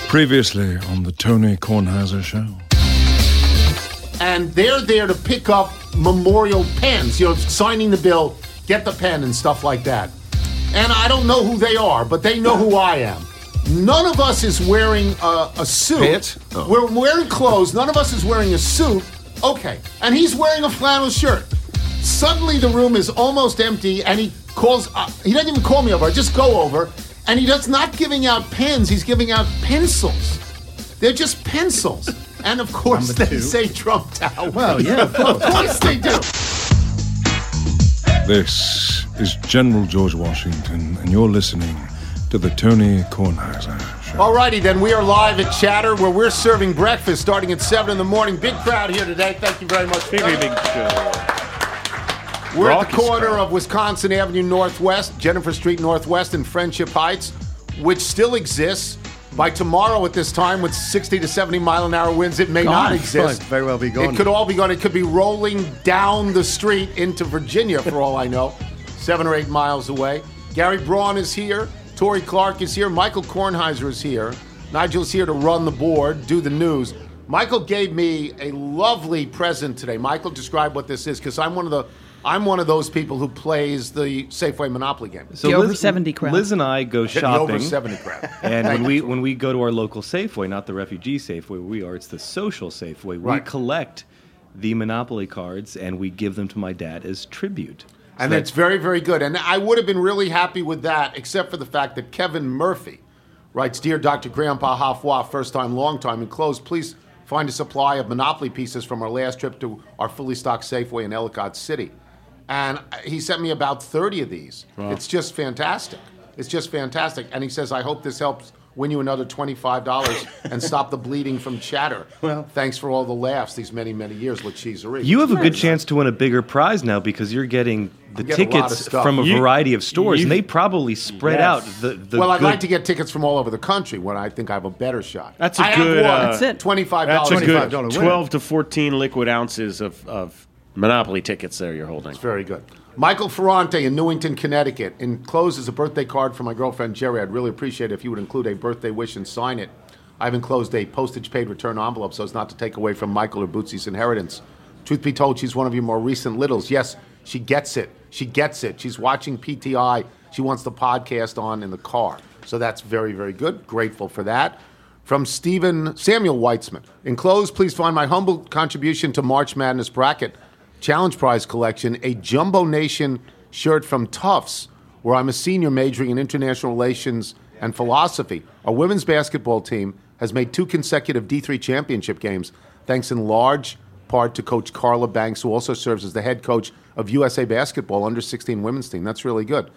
Previously on the Tony Kornheiser Show. And they're there to pick up memorial pens, signing the bill, get the pen and stuff like that. And I don't know who they are, but they know who I am. None of us is wearing a suit. Pants? Oh. We're wearing clothes. None of us is wearing a suit. Okay. And he's wearing a flannel shirt. Suddenly the room is almost empty, and he calls, he doesn't even call me over, I just go over, and he does not giving out pens, he's giving out pencils. They're just pencils. And of course they say Trump Tower. Well, yeah, of course they do. This is General George Washington, and you're listening to the Tony Kornheiser Show. Alrighty then, we are live at Chatter, where we're serving breakfast starting at 7 in the morning. Big crowd here today. Thank you very much. Big show. We're at the corner of Wisconsin Avenue Northwest, Jennifer Street Northwest, and Friendship Heights, which still exists. By tomorrow at this time, with 60 to 70 mile an hour winds, it may not exist. Might very well be gone. It could all be gone. It could be rolling down the street into Virginia, for all I know, 7 or 8 miles away. Gary Braun is here. Tori Clark is here. Michael Kornheiser is here. Nigel's here to run the board, do the news. Michael gave me a lovely present today. Michael, describe what this is, because I'm one of those people who plays the Safeway Monopoly game. So the over 70 crowd. Liz and I go shopping. The over 70 crowd. And when we go to our local Safeway, not the refugee Safeway where we are, it's the social Safeway. Right. We collect the Monopoly cards and we give them to my dad as tribute. And that's very, very good. And I would have been really happy with that, except for the fact that Kevin Murphy writes, "Dear Dr. Grandpa Hafwa, first time, long time. Enclosed, please find a supply of Monopoly pieces from our last trip to our fully stocked Safeway in Ellicott City." And he sent me about 30 of these. Wow. It's just fantastic. It's just fantastic. And he says, "I hope this helps win you another $25 and stop the bleeding from Chatter. Well, thanks for all the laughs these many, many years with Cheesery." You have a good chance to win a bigger prize now because you're getting the tickets from a variety of stores, and they probably spread out the Well, I'd like to get tickets from all over the country when I think I have a better shot. That's a good... That's it. $25. That's a good $25 12 to 14 liquid ounces of Monopoly tickets there you're holding. It's very good. Michael Ferrante in Newington, Connecticut. Enclosed is a birthday card from my girlfriend, Jerry. I'd really appreciate it if you would include a birthday wish and sign it. I've enclosed a postage-paid return envelope so as not to take away from Michael or Bootsy's inheritance. Truth be told, she's one of your more recent littles. Yes, she gets it. She gets it. She's watching PTI. She wants the podcast on in the car. So that's very, very good. Grateful for that. From Samuel Weitzman. Enclosed, please find my humble contribution to March Madness Bracket Challenge Prize Collection, a Jumbo Nation shirt from Tufts, where I'm a senior majoring in international relations and philosophy. Our women's basketball team has made 2 consecutive D3 championship games, thanks in large part to Coach Carla Banks, who also serves as the head coach of USA Basketball under-16 women's team. That's really good.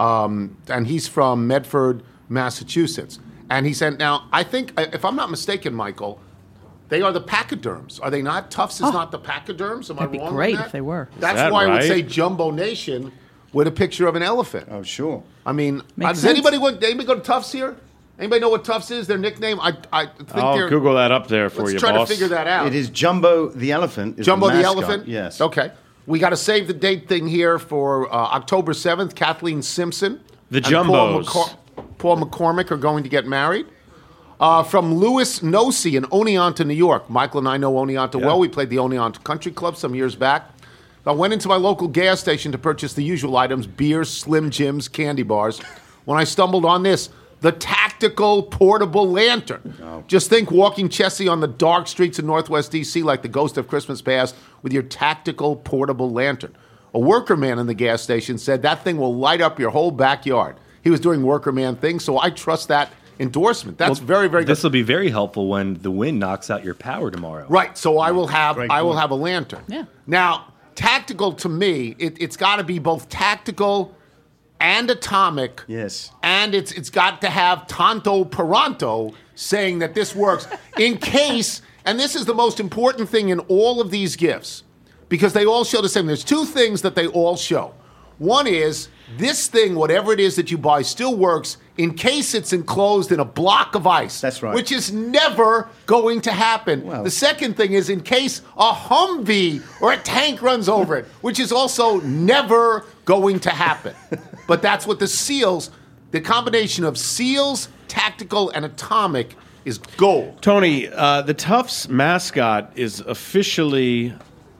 And he's from Medford, Massachusetts. And he said, now, I think, if I'm not mistaken, Michael, they are the pachyderms, are they not? Tufts is not the pachyderms. Am I wrong? That'd be great on that? if they were. That's why I would say Jumbo Nation with a picture of an elephant. Oh, sure. I mean, Makes does anybody go to Tufts here? Anybody know what Tufts is? Their nickname? I think I'll Google that up there for you, Let's try boss. to figure that out. It is Jumbo the elephant. Is Jumbo the the mascot. elephant? Yes. Okay. We got a save the date thing here for October 7th. Kathleen Simpson The and Jumbos. Paul McCormick are going to get married. From Louis Nosey in Oneonta, New York. Michael and I know Oneonta well. We played the Oneonta Country Club some years back. I went into my local gas station to purchase the usual items, beer, Slim Jims, candy bars, when I stumbled on this, the Tactical Portable Lantern. Oh. Just think walking Chessie on the dark streets of Northwest D.C. like the ghost of Christmas past with your Tactical Portable Lantern. A worker man in the gas station said that thing will light up your whole backyard. He was doing worker man things, so I trust that endorsement. That's very, very good. This will be very helpful when the wind knocks out your power tomorrow. Right. So I will have a lantern. Yeah. Now, tactical to me, it's got to be both tactical and atomic. Yes. And it's got to have tanto peranto saying that this works in case. And this is the most important thing in all of these gifts because they all show the same. There's 2 things that they all show. One is this thing, whatever it is that you buy, still works in case it's enclosed in a block of ice. That's right. Which is never going to happen. Well, the second thing is in case a Humvee or a tank runs over it, which is also never going to happen. But that's what the SEALs, the combination of SEALs, tactical, and atomic is gold. Tony, the Tufts mascot is officially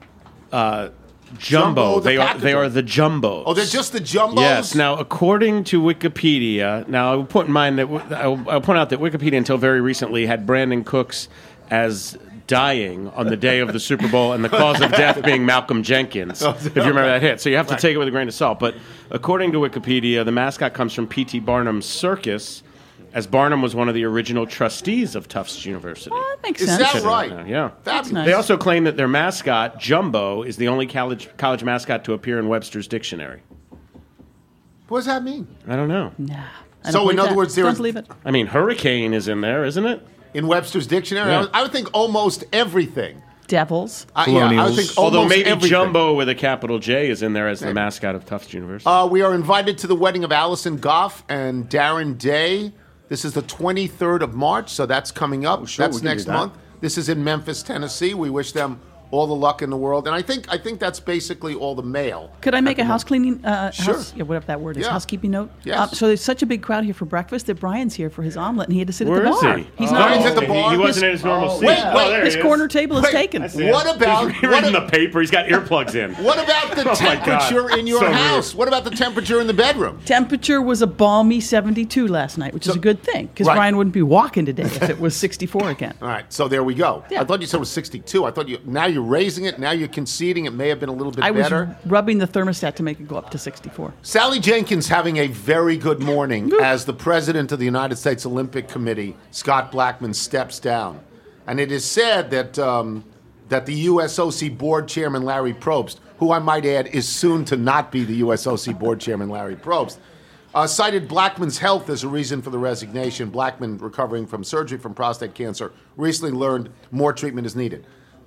Jumbo. They are the Jumbo. Oh, they're just the Jumbos? Yes. Now, according to Wikipedia, I will point in mind that I'll point out that Wikipedia until very recently had Brandon Cooks as dying on the day of the Super Bowl and the cause of death being Malcolm Jenkins, if you remember that hit. So you have to take it with a grain of salt. But according to Wikipedia, the mascot comes from P.T. Barnum's circus, as Barnum was one of the original trustees of Tufts University. Oh, that makes Is sense. that right? Yeah. That's nice. They also claim that their mascot, Jumbo, is the only college mascot to appear in Webster's dictionary. What does that mean? I don't know. Nah. So, in other words, don't believe it. I mean, hurricane is in there, isn't it? In Webster's dictionary? Yeah. I would think almost everything. Devils. Yeah, I would think Although almost maybe everything. Jumbo with a capital J is in there as the mascot of Tufts University. We are invited to the wedding of Allison Goff and Darren Day. This is the 23rd of March, so that's coming up. Sure, That's we can next do that. month. This is in Memphis, Tennessee. We wish them all the luck in the world. And I think that's basically all the mail. Could I make a house cleaning, Sure. whatever that word is, Yeah. housekeeping note? Yes. So there's such a big crowd here for breakfast that Brian's here for his omelet, and he had to sit Where at the is bar. he? He's Brian's not. at the bar. He wasn't in his normal seat. Wait, there His he is. corner table is Wait, taken. what about He's reading the paper. He's got earplugs in. what about the Oh, my God. temperature in your So house? rude. What about the temperature in the bedroom? Temperature was a balmy 72 last night, which is a good thing, because Right. Brian wouldn't be walking today if it was 64 again. All right, so there we go. Yeah. I thought you said it was 62. I thought now you're raising it. Now you're conceding it may have been a little bit I was better. rubbing the thermostat to make it go up to 64. Sally Jenkins having a very good morning as the president of the United States Olympic Committee, Scott Blackmun, steps down. And it is said that that the USOC board chairman, Larry Probst, who I might add is soon to not be the USOC board chairman, Larry Probst, cited Blackmun's health as a reason for the resignation. Blackmun, recovering from surgery from prostate cancer, recently learned more treatment is needed.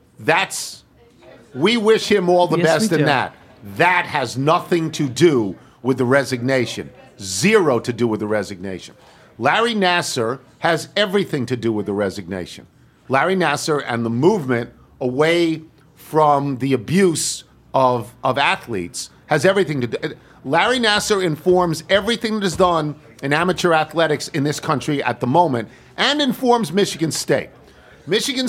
We wish him all the Yes, best we in do. that. That has nothing to do with the resignation. Zero to do with the resignation. Larry Nassar has everything to do with the resignation. Larry Nassar and the movement away from the abuse of athletes has everything to do. Larry Nassar informs everything that is done in amateur athletics in this country at the moment and informs Michigan State. Michigan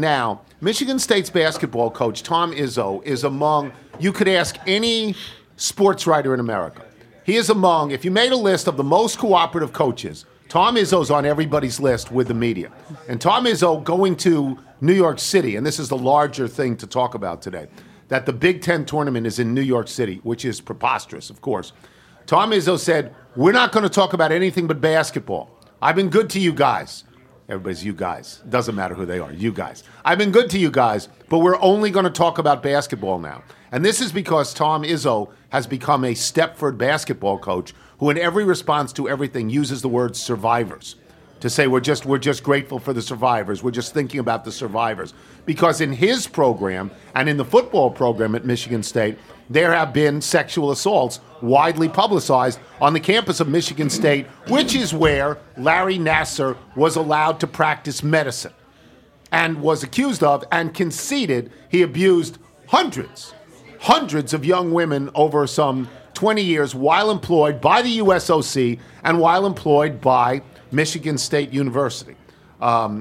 State's basketball coach, Tom Izzo, is among, you could ask any sports writer in America. He is among, if you made a list of the most cooperative coaches, Tom Izzo's on everybody's list with the media. And Tom Izzo going to New York City, and this is the larger thing to talk about today, that the Big Ten tournament is in New York City, which is preposterous, of course. Tom Izzo said, we're not going to talk about anything but basketball. I've been good to you guys. Everybody's you guys. Doesn't matter who they are, you guys. I've been good to you guys, but we're only going to talk about basketball now. And this is because Tom Izzo has become a Stepford basketball coach who in every response to everything uses the word survivors to say we're just grateful for the survivors. We're just thinking about the survivors. Because in his program and in the football program at Michigan State, there have been sexual assaults widely publicized on the campus of Michigan State, which is where Larry Nassar was allowed to practice medicine and was accused of and conceded he abused hundreds of young women over some 20 years while employed by the USOC and while employed by Michigan State University. A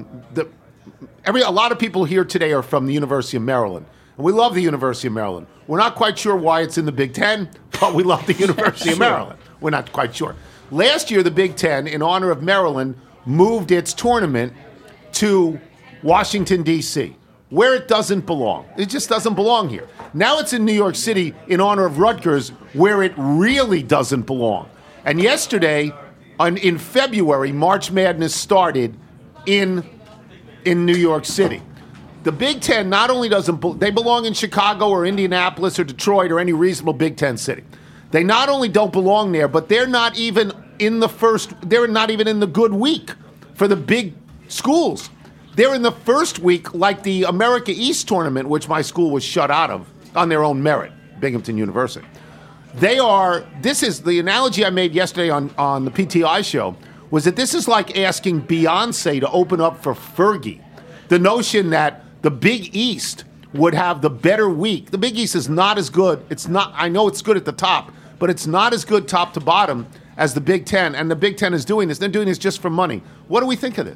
lot of people here today are from the University of Maryland. And we love the University of Maryland. We're not quite sure why it's in the Big Ten, but we love the University of Maryland. We're not quite sure. Last year, the Big Ten, in honor of Maryland, moved its tournament to Washington, D.C., where it doesn't belong. It just doesn't belong here. Now it's in New York City in honor of Rutgers, where it really doesn't belong. And yesterday, in February, March Madness started in New York City. The Big Ten not only they belong in Chicago or Indianapolis or Detroit or any reasonable Big Ten city. They not only don't belong there, but they're not even in the good week for the big schools. They're in the first week like the America East tournament, which my school was shut out of on their own merit, Binghamton University. This is the analogy I made yesterday on the PTI show, was that this is like asking Beyonce to open up for Fergie. The notion that the Big East would have the better week. The Big East is not as good. I know it's good at the top, but it's not as good top to bottom as the Big Ten. And the Big Ten is doing this. They're doing this just for money. What do we think of this?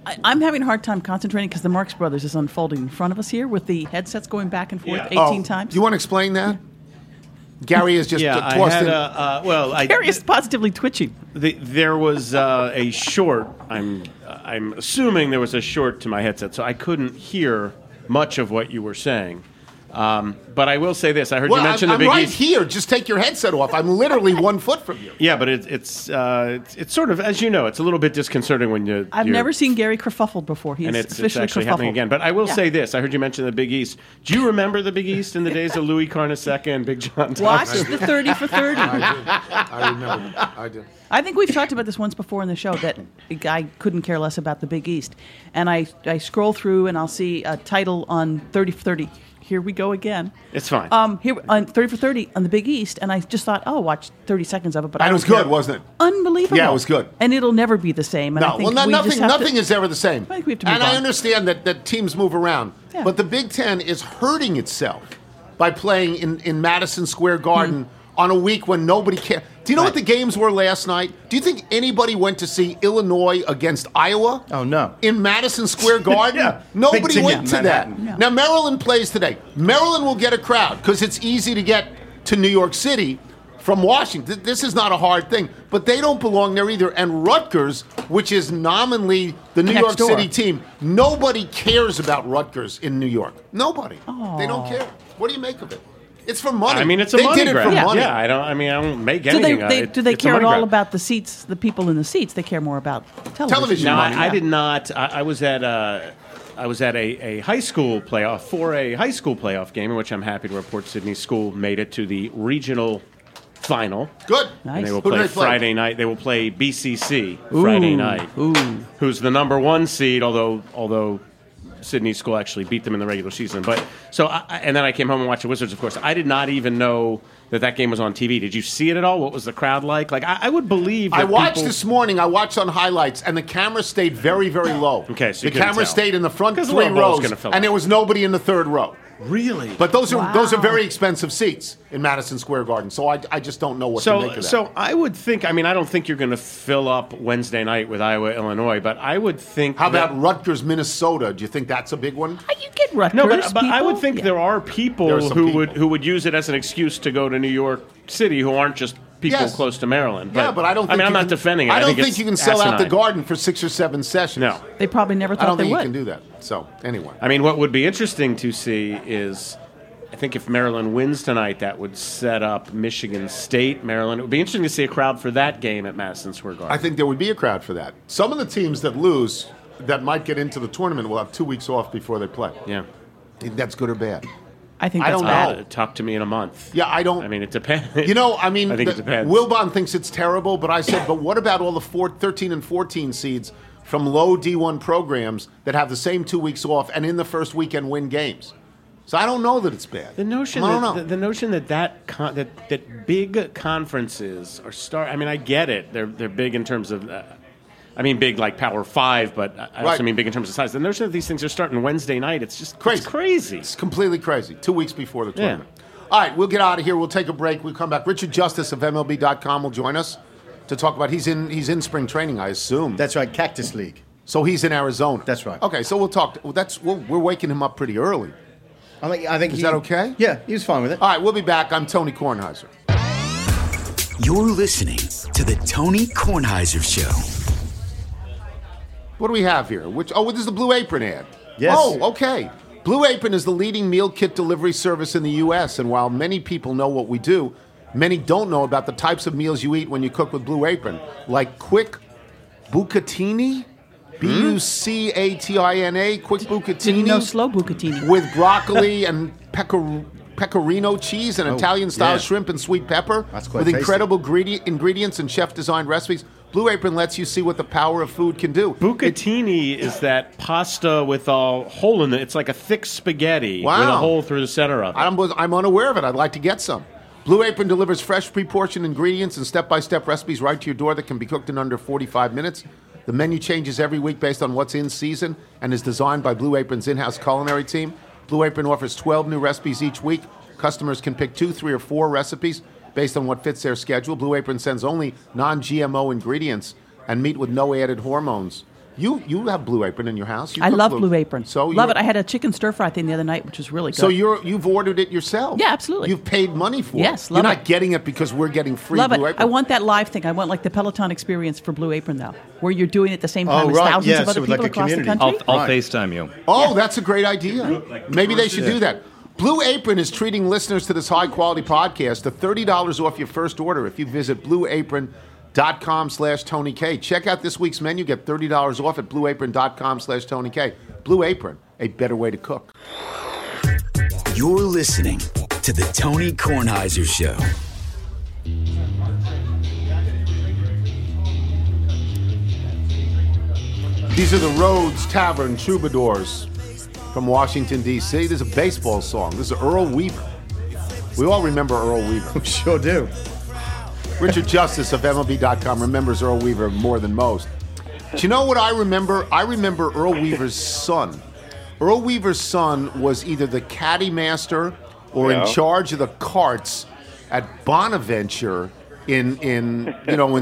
I'm having a hard time concentrating because the Marx Brothers is unfolding in front of us here with the headsets going back and forth 18 times. Do you want to explain that? Gary is just tossed in. Gary is positively twitching. There was a short. I'm assuming there was a short to my headset, so I couldn't hear much of what you were saying. But I will say this: I heard you mention the Big East. I'm right here. Just take your headset off. I'm literally 1 foot from you. Yeah, but it's sort of, as you know, it's a little bit disconcerting when you. I've never seen Gary kerfuffled before. He's it's actually happening again. But I will say this: I heard you mention the Big East. Do you remember the Big East in the days of Louis Carnesecca and Big John Thompson? Watch the 30 for 30. I remember. I do. I think we've talked about this once before in the show that I couldn't care less about the Big East, and I scroll through and I'll see a title on 30 for 30. Here we go again. It's fine. Here on 30 for 30 on the Big East, and I just thought, watch 30 seconds of it. But it was good, wasn't it? Unbelievable. Yeah, it was good. And it'll never be the same. And nothing is ever the same. I think we have to move on. I understand that teams move around, but the Big Ten is hurting itself by playing in Madison Square Garden on a week when nobody cares. Do you know what the games were last night? Do you think anybody went to see Illinois against Iowa? Oh, no. In Madison Square Garden? Nobody went to that. No. Now, Maryland plays today. Maryland will get a crowd because it's easy to get to New York City from Washington. This is not a hard thing, but they don't belong there either. And Rutgers, which is nominally the New York City team, nobody cares about Rutgers in New York. Nobody. They don't care. What do you make of it? It's for money. I mean, it's a they money did grab. It for money. Yeah, I don't make anything. Do they care at all about the seats, the people in the seats? They care more about television. No, I did not. I was at a high school playoff game in which I'm happy to report Sydney School made it to the regional final. Good. Nice. And they will play Friday night. They will play BCC Friday night. Who's the number 1 seed? Although Sydney School actually beat them in the regular season. But and then I came home and watched the Wizards, of course. I did not even know that game was on TV. Did you see it at all? What was the crowd like? Like, I would believe that I watched this morning. I watched on highlights, and the camera stayed very, very low. Okay, so the camera stayed in the front 3 rows, and there was nobody in the 3rd row. Really? But those are very expensive seats in Madison Square Garden, so I just don't know what to make of that. So I would think, I don't think you're going to fill up Wednesday night with Iowa, Illinois, but I would think... How about Rutgers, Minnesota? Do you think that's a big one? You get Rutgers. No, but I would think there are people who would use it as an excuse to go to New York City who aren't just people close to Maryland. But I don't think I'm not defending it. I don't think you can sell out the Garden for 6 or 7 sessions. No. They probably never thought they would. I don't think you can do that. So, anyway. What would be interesting to see is... I think if Maryland wins tonight, that would set up Michigan State, Maryland. It would be interesting to see a crowd for that game at Madison Square Garden. I think there would be a crowd for that. Some of the teams that lose, that might get into the tournament, will have 2 weeks off before they play. Yeah. Think that's good or bad? I think that's bad. Talk to me in a month. Yeah, I don't. It depends. I think it depends. Wilbon thinks it's terrible, but I said, but what about all the 13 and 14 seeds from low D1 programs that have the same 2 weeks off and in the first weekend win games? So I don't know that it's bad. The notion that big conferences are I get it. They're big in terms of big like Power 5, but I also mean big in terms of size. The notion that these things are starting Wednesday night, it's just crazy. It's crazy. It's completely crazy. 2 weeks before the tournament. Yeah. All right, we'll get out of here. We'll take a break. We'll come back. Richard Justice of MLB.com will join us to talk about he's in spring training, I assume. That's right, Cactus League. So he's in Arizona. That's right. Okay, so we'll talk. We're waking him up pretty early. I think Is that okay? Yeah, he was fine with it. All right, we'll be back. I'm Tony Kornheiser. You're listening to the Tony Kornheiser Show. What do we have here? This is the Blue Apron ad. Yes. Oh, okay. Blue Apron is the leading meal kit delivery service in the U.S., and while many people know what we do, many don't know about the types of meals you eat when you cook with Blue Apron, like quick bucatini, Bucatina, quick bucatini. Didn't know slow bucatini. With broccoli and pecorino cheese and Italian-style shrimp and sweet pepper. That's quite with incredible ingredients and chef-designed recipes. Blue Apron lets you see what the power of food can do. Bucatini is that pasta with a hole in it. It's like a thick spaghetti with a hole through the center of it. I'm unaware of it. I'd like to get some. Blue Apron delivers fresh, pre-portioned ingredients and step-by-step recipes right to your door that can be cooked in under 45 minutes. The menu changes every week based on what's in season and is designed by Blue Apron's in-house culinary team. Blue Apron offers 12 new recipes each week. Customers can pick 2, 3, or 4 recipes based on what fits their schedule. Blue Apron sends only non-GMO ingredients and meat with no added hormones. You have Blue Apron in your house. I love Blue Apron. So love it. I had a chicken stir fry thing the other night, which was really good. So you've ordered it yourself? Yeah, absolutely. You've paid money for it. Yes, You're not getting it because we're getting free love Blue it. Apron. I want that live thing. I want like the Peloton experience for Blue Apron now, where you're doing it at the same time as thousands of other people across the country. I'll FaceTime you. Oh, that's a great idea. Maybe they should do that. Blue Apron is treating listeners to this high-quality podcast to $30 off your first order if you visit blueapron.com/Tony K. Check out this week's menu. Get $30 off at blueapron.com/Tony K. Blue Apron, a better way to cook. You're listening to the Tony Kornheiser Show. These are the Rhodes Tavern Troubadours from Washington, D.C. This is a baseball song. This is Earl Weaver. We all remember Earl Weaver. We sure do. Richard Justice of MLB.com remembers Earl Weaver more than most. Do you know what I remember? I remember Earl Weaver's son. Earl Weaver's son was either the caddy master or in charge of the carts at Bonaventure in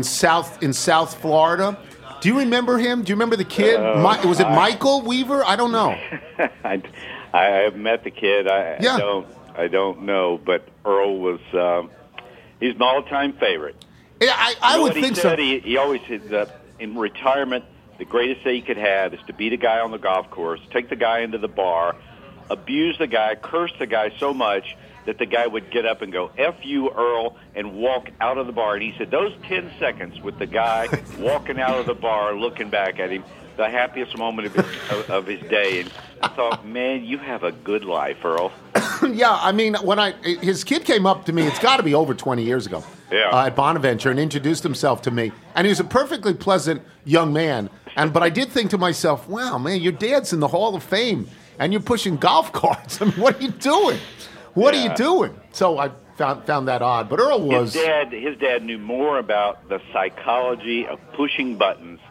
South Florida. Do you remember him? Do you remember the kid? Was it Michael Weaver? I don't know. I have met the kid. I don't know, but Earl was he's my all-time favorite. Yeah, I would think so. He always said in retirement, the greatest day he could have is to beat a guy on the golf course, take the guy into the bar, abuse the guy, curse the guy so much that the guy would get up and go, F you, Earl, and walk out of the bar. And he said those 10 seconds with the guy walking out of the bar looking back at him, the happiest moment of his day. And I thought, man, you have a good life, Earl. Yeah, I mean, his kid came up to me, it's got to be over 20 years ago, at Bonaventure, and introduced himself to me. And he was a perfectly pleasant young man. But I did think to myself, wow, man, your dad's in the Hall of Fame, and you're pushing golf carts. I mean, what are you doing? What are you doing? So I found that odd. But Earl was... His dad knew more about the psychology of pushing buttons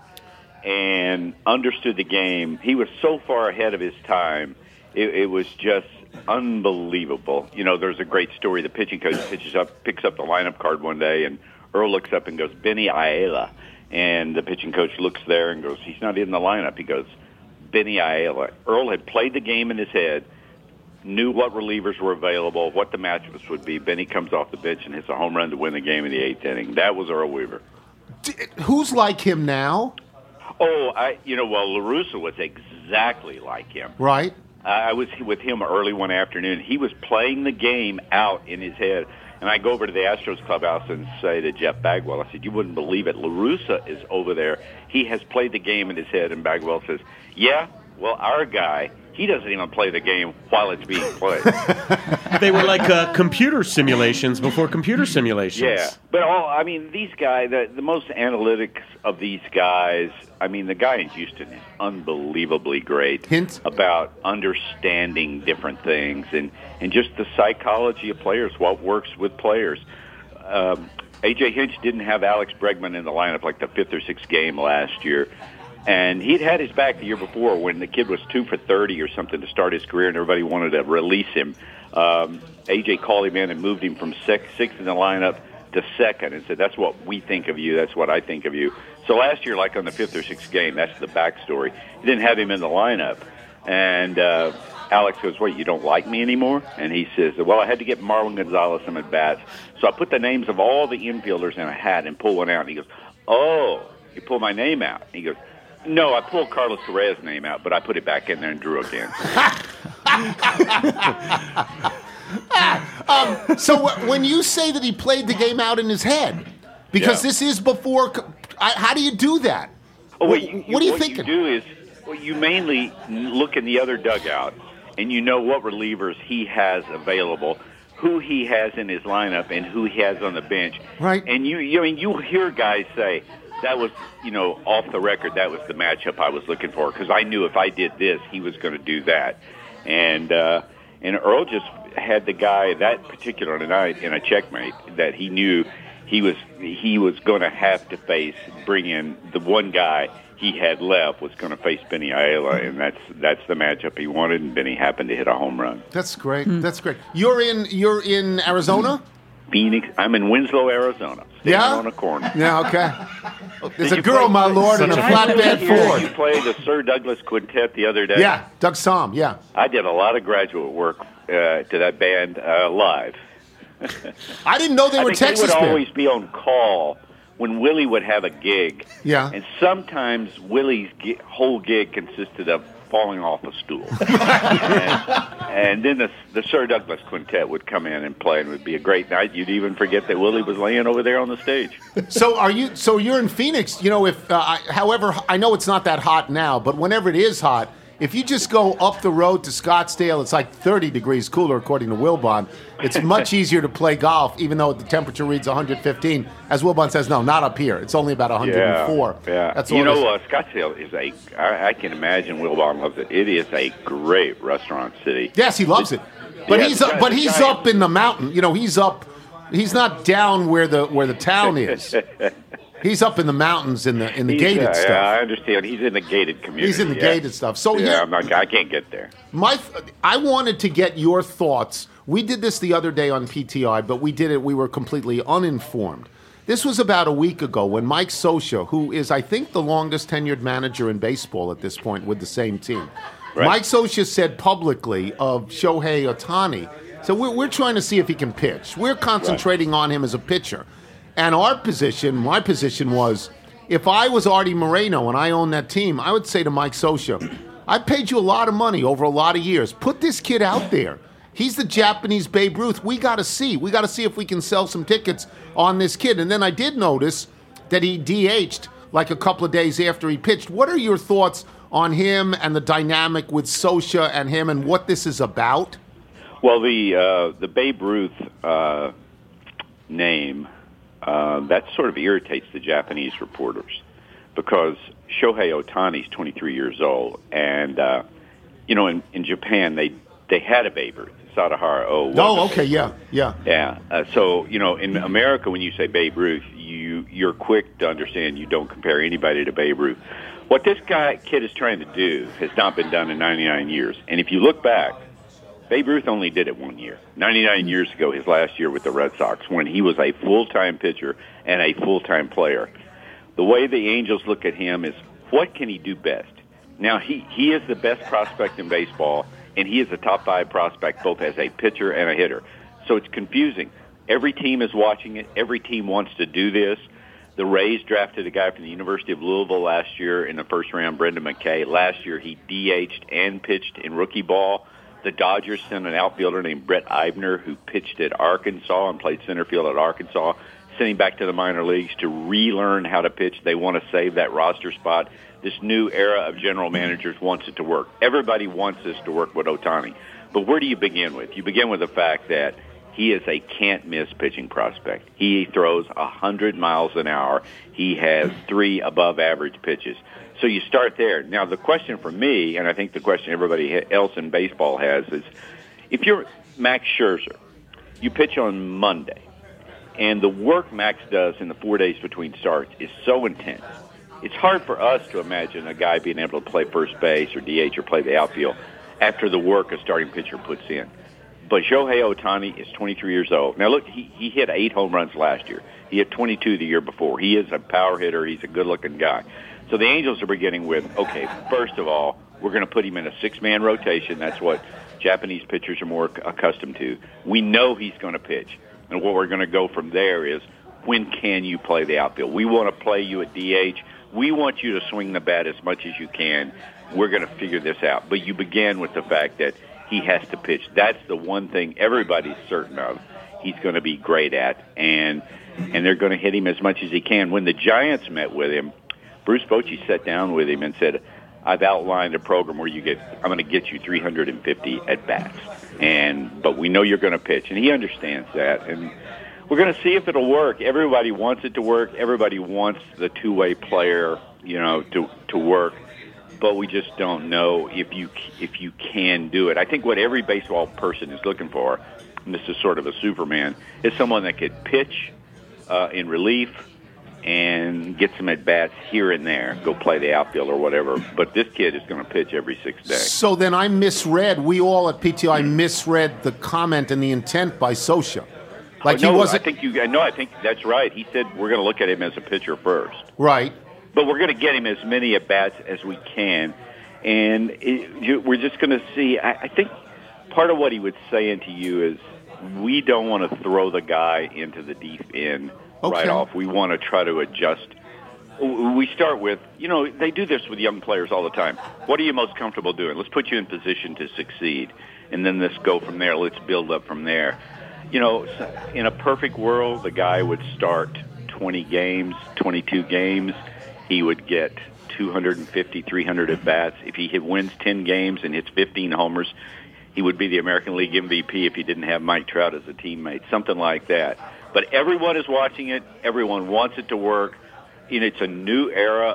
and understood the game. He was so far ahead of his time. It was just unbelievable. You know, there's a great story. The pitching coach picks up the lineup card one day, and Earl looks up and goes, Benny Ayala. And the pitching coach looks there and goes, he's not in the lineup. He goes, Benny Ayala. Earl had played the game in his head, knew what relievers were available, what the matchups would be. Benny comes off the bench and hits a home run to win the game in the 8th inning. That was Earl Weaver. Who's like him now? Oh, La Russa was exactly like him. Right. I was with him early one afternoon. He was playing the game out in his head. And I go over to the Astros clubhouse and say to Jeff Bagwell, I said, you wouldn't believe it. La Russa is over there. He has played the game in his head. And Bagwell says, yeah, well, our guy, he doesn't even play the game while it's being played. They were like computer simulations before computer simulations. Yeah. But, these guys, the most analytics of these guys, the guy in Houston is unbelievably great about understanding different things and just the psychology of players, what works with players. A.J. Hinch didn't have Alex Bregman in the lineup like the 5th or 6th game last year. And he'd had his back the year before when the kid was 2 for 30 or something to start his career, and everybody wanted to release him. A.J. called him in and moved him from sixth in the lineup to second and said, that's what we think of you, that's what I think of you. So last year, like on the 5th or 6th game, that's the backstory. He didn't have him in the lineup. And Alex goes, wait, you don't like me anymore? And he says, well, I had to get Marwin Gonzalez some at-bats. So I put the names of all the infielders in a hat and pull one out. And he goes, oh, you pull my name out. And he goes, no, I pulled Carlos Correa's name out, but I put it back in there and drew again. So when you say that he played the game out in his head, because this is before, how do you do that? What are you thinking? What you do is, you mainly look in the other dugout, and you know what relievers he has available, who he has in his lineup, and who he has on the bench. Right. And you hear guys say, that was, off the record, that was the matchup I was looking for, because I knew if I did this, he was going to do that. And Earl just had the guy that particular night in a checkmate that he knew he was going to have to bring in the one guy he had left was going to face Benny Ayala, and that's the matchup he wanted, and Benny happened to hit a home run. That's great. That's great. You're in Arizona? Phoenix. I'm in Winslow, Arizona. Yeah? On a corner. Yeah, okay. There's a girl, my lord, in a flatbed Ford. You played the Sir Douglas Quintet the other day? Yeah, Doug Somm, yeah. I did a lot of graduate work to that band live. I didn't know they were Texas band. They would band. always be on call when Willie would have a gig. Yeah. And sometimes Willie's whole gig consisted of falling off a stool. and then the Sir Douglas Quintet would come in and play, and it would be a great night. You'd even forget that Willie was laying over there on the stage. So you're in Phoenix. You know, however, I know it's not that hot now, but whenever it is hot, if you just go up the road to Scottsdale, it's like 30 degrees cooler, according to Wilbon. It's much easier to play golf, even though the temperature reads 115. As Wilbon says, no, not up here. It's only about 104. Yeah. That's Scottsdale is I can imagine Wilbon loves it. It is a great restaurant city. Yes, he loves it. But he's up in the mountain. You know, he's not down where the town is. He's up in the mountains in the gated stuff. Yeah, I understand. He's in the gated community. He's in the gated stuff. So I can't get there. I wanted to get your thoughts. We did this the other day on PTI, but we were completely uninformed. This was about a week ago when Mike Scioscia, who is, I think, the longest tenured manager in baseball at this point with the same team, right. Mike Scioscia said publicly of Shohei Ohtani, so we're trying to see if he can pitch. We're concentrating on him as a pitcher. And my position was, if I was Artie Moreno and I owned that team, I would say to Mike Scioscia, I paid you a lot of money over a lot of years. Put this kid out there. He's the Japanese Babe Ruth. We got to see if we can sell some tickets on this kid. And then I did notice that he DH'd like a couple of days after he pitched. What are your thoughts on him and the dynamic with Scioscia and him and what this is about? Well, the Babe Ruth name... that sort of irritates the Japanese reporters because Shohei Ohtani's 23 years old, and in Japan they had a Babe Ruth, Sadahara. Oh, okay, yeah. So in America, when you say Babe Ruth, you're quick to understand you don't compare anybody to Babe Ruth. What this kid is trying to do has not been done in 99 years, and if you look back, Babe Ruth only did it 1 year. 99 years ago, his last year with the Red Sox, when he was a full-time pitcher and a full-time player. The way the Angels look at him is, what can he do best? Now, he is the best prospect in baseball, and he is a top 5 prospect both as a pitcher and a hitter. So it's confusing. Every team is watching it. Every team wants to do this. The Rays drafted a guy from the University of Louisville last year in the first round, Brendan McKay. Last year, he DH'd and pitched in rookie ball. The Dodgers sent an outfielder named Brett Eibner, who pitched at Arkansas and played center field at Arkansas, sent him back to the minor leagues to relearn how to pitch. They want to save that roster spot. This new era of general managers wants it to work. Everybody wants this to work with Ohtani. But where do you begin with? You begin with the fact that he is a can't-miss pitching prospect. He throws 100 miles an hour. He has 3 above-average pitches. So you start there. Now, the question for me, and I think the question everybody else in baseball has, is if you're Max Scherzer, you pitch on Monday, and the work Max does in the 4 days between starts is so intense. It's hard for us to imagine a guy being able to play first base or DH or play the outfield after the work a starting pitcher puts in. But Shohei Ohtani is 23 years old. Now, look, he hit 8 home runs last year. He hit 22 the year before. He is a power hitter. He's a good-looking guy. So the Angels are beginning with, okay, first of all, we're going to put him in a 6-man rotation. That's what Japanese pitchers are more accustomed to. We know he's going to pitch. And what we're going to go from there is, when can you play the outfield? We want to play you at DH. We want you to swing the bat as much as you can. We're going to figure this out. But you begin with the fact that he has to pitch. That's the one thing everybody's certain of he's going to be great at. And they're going to hit him as much as he can. When the Giants met with him, Bruce Bochy sat down with him and said, I've outlined a program where I'm going to get you 350 at-bats. But we know you're going to pitch. And he understands that. And we're going to see if it'll work. Everybody wants it to work. Everybody wants the two-way player, to work. But we just don't know if you can do it. I think what every baseball person is looking for, and this is sort of a Superman, is someone that could pitch in relief and get some at-bats here and there, go play the outfield or whatever. But this kid is going to pitch every 6 days. So then I misread, we all at PTI misread the comment and the intent by Scioscia. Like he wasn't. I think that's right. He said we're going to look at him as a pitcher first. Right. But we're going to get him as many at-bats as we can. And we're just going to see. I think part of what he was saying to you is we don't want to throw the guy into the deep end right off. We want to try to adjust. We start with, they do this with young players all the time. What are you most comfortable doing? Let's put you in position to succeed. And then let's go from there. Let's build up from there. In a perfect world, the guy would start 20 games, 22 games. He would get 250, 300 at-bats. If he wins 10 games and hits 15 homers, he would be the American League MVP if he didn't have Mike Trout as a teammate, something like that. But everyone is watching it. Everyone wants it to work. It's a new era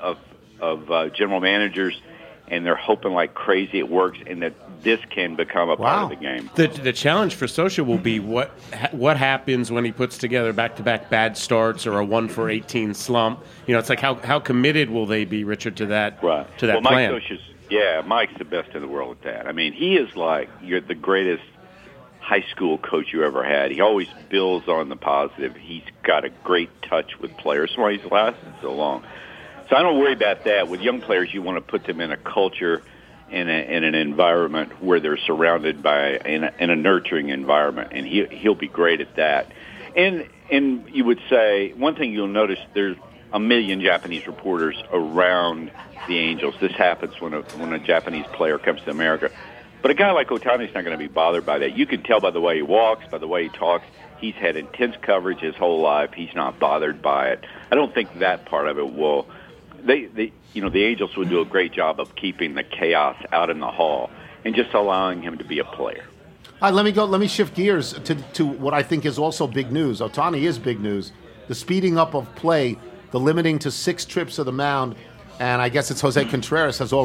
of general managers, and they're hoping like crazy it works and that this can become a part of the game. The challenge for Scioscia will be what happens when he puts together back-to-back bad starts or a 1-for-18 slump. It's like how committed will they be, Richard, to that to that plan? Mike Scioscia's, Mike's the best in the world at that. I mean, he is like the greatest high school coach you ever had. He always builds on the positive. He's got a great touch with players. That's why he's lasted so long. So I don't worry about that. With young players, you want to put them in a culture in an environment where they're surrounded by in a nurturing environment, and he'll be great at that. And you would say one thing you'll notice: there's a million Japanese reporters around the Angels. This happens when a Japanese player comes to America. But a guy like Ohtani's not going to be bothered by that. You can tell by the way he walks, by the way he talks. He's had intense coverage his whole life. He's not bothered by it. I don't think that part of it will. The Angels would do a great job of keeping the chaos out in the hall and just allowing him to be a player. All right, let me shift gears to what I think is also big news. Ohtani is big news. The speeding up of play, the limiting to 6 trips of the mound, and I guess it's Wilson Contreras has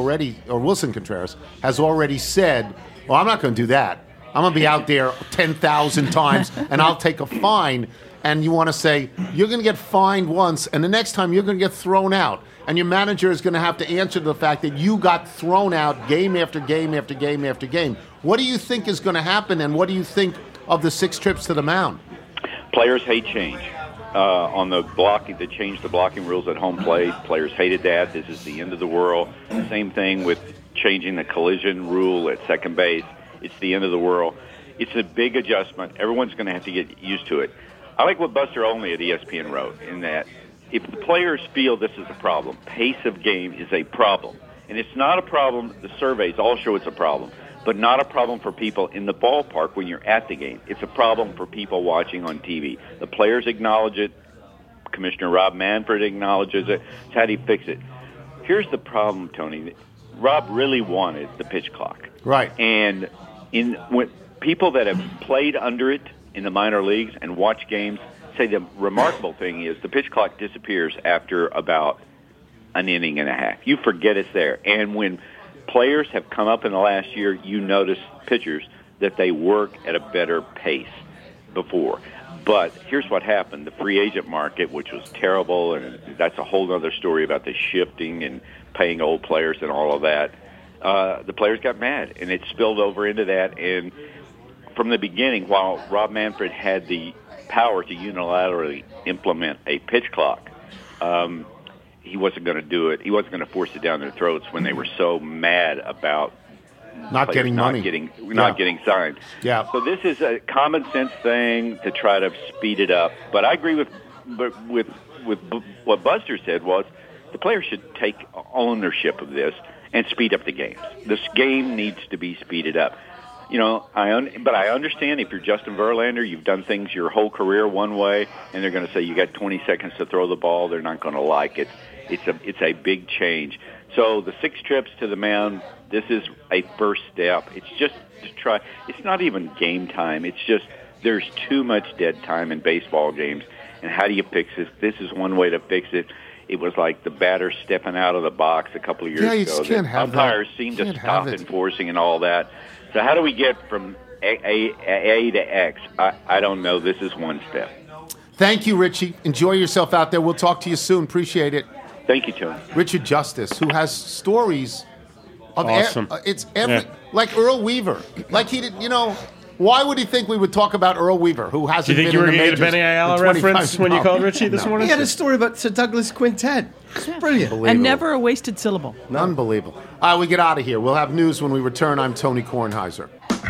already said, well, I'm not going to do that. I'm going to be out there 10,000 times, and I'll take a fine. And you want to say, you're going to get fined once, and the next time you're going to get thrown out. And your manager is going to have to answer to the fact that you got thrown out game after game after game after game. What do you think is going to happen, and what do you think of the 6 trips to the mound? Players hate change. On the blocking, they changed the blocking rules at home plate. Players hated that. This is the end of the world. Same thing with changing the collision rule at second base. It's the end of the world. It's a big adjustment. Everyone's going to have to get used to it. I like what Buster Olney at ESPN wrote in that if the players feel this is a problem, pace of game is a problem. And it's not a problem, the surveys all show it's a problem, but not a problem for people in the ballpark when you're at the game. It's a problem for people watching on TV. The players acknowledge it. Commissioner Rob Manfred acknowledges it. So how do you fix it? Here's the problem, Tony. Rob really wanted the pitch clock. Right. And when people that have played under it in the minor leagues and watch games say the remarkable thing is the pitch clock disappears after about an inning and a half. You forget it's there. And when players have come up in the last year, you notice pitchers that they work at a better pace before. But here's what happened. The free agent market, which was terrible, and that's a whole other story about the shifting and paying old players and all of that. The players got mad, and it spilled over into that. And from the beginning, while Rob Manfred had the power to unilaterally implement a pitch clock, he wasn't going to do it. He wasn't going to force it down their throats when they were so mad about not getting signed. Yeah. So this is a common sense thing to try to speed it up. But I agree with what Buster said was the players should take ownership of this and speed up the games. This game needs to be speeded up. But I understand if you're Justin Verlander, you've done things your whole career one way, and they're going to say you got 20 seconds to throw the ball. They're not going to like it. It's a big change. So the 6 trips to the mound, this is a first step. It's just to try. It's not even game time. It's just there's too much dead time in baseball games. And how do you fix this? This is one way to fix it. It was like the batter stepping out of the box a couple of years ago. You just can't have umpires that. seem to stop enforcing and all that. So how do we get from A to X? I don't know. This is one step. Thank you, Richie. Enjoy yourself out there. We'll talk to you soon. Appreciate it. Thank you, Tony. Richard Justice, who has stories of awesome. Like Earl Weaver. Like he did, Why would he think we would talk about Earl Weaver, who hasn't Do you think been you were in the going to get a majors Benny Ayala in 25 reference when you No. called Richie this morning? He had a story about Sir Douglas Quintet. It's brilliant. And never a wasted syllable. Unbelievable. All right, we get out of here. We'll have news when we return. I'm Tony Kornheiser.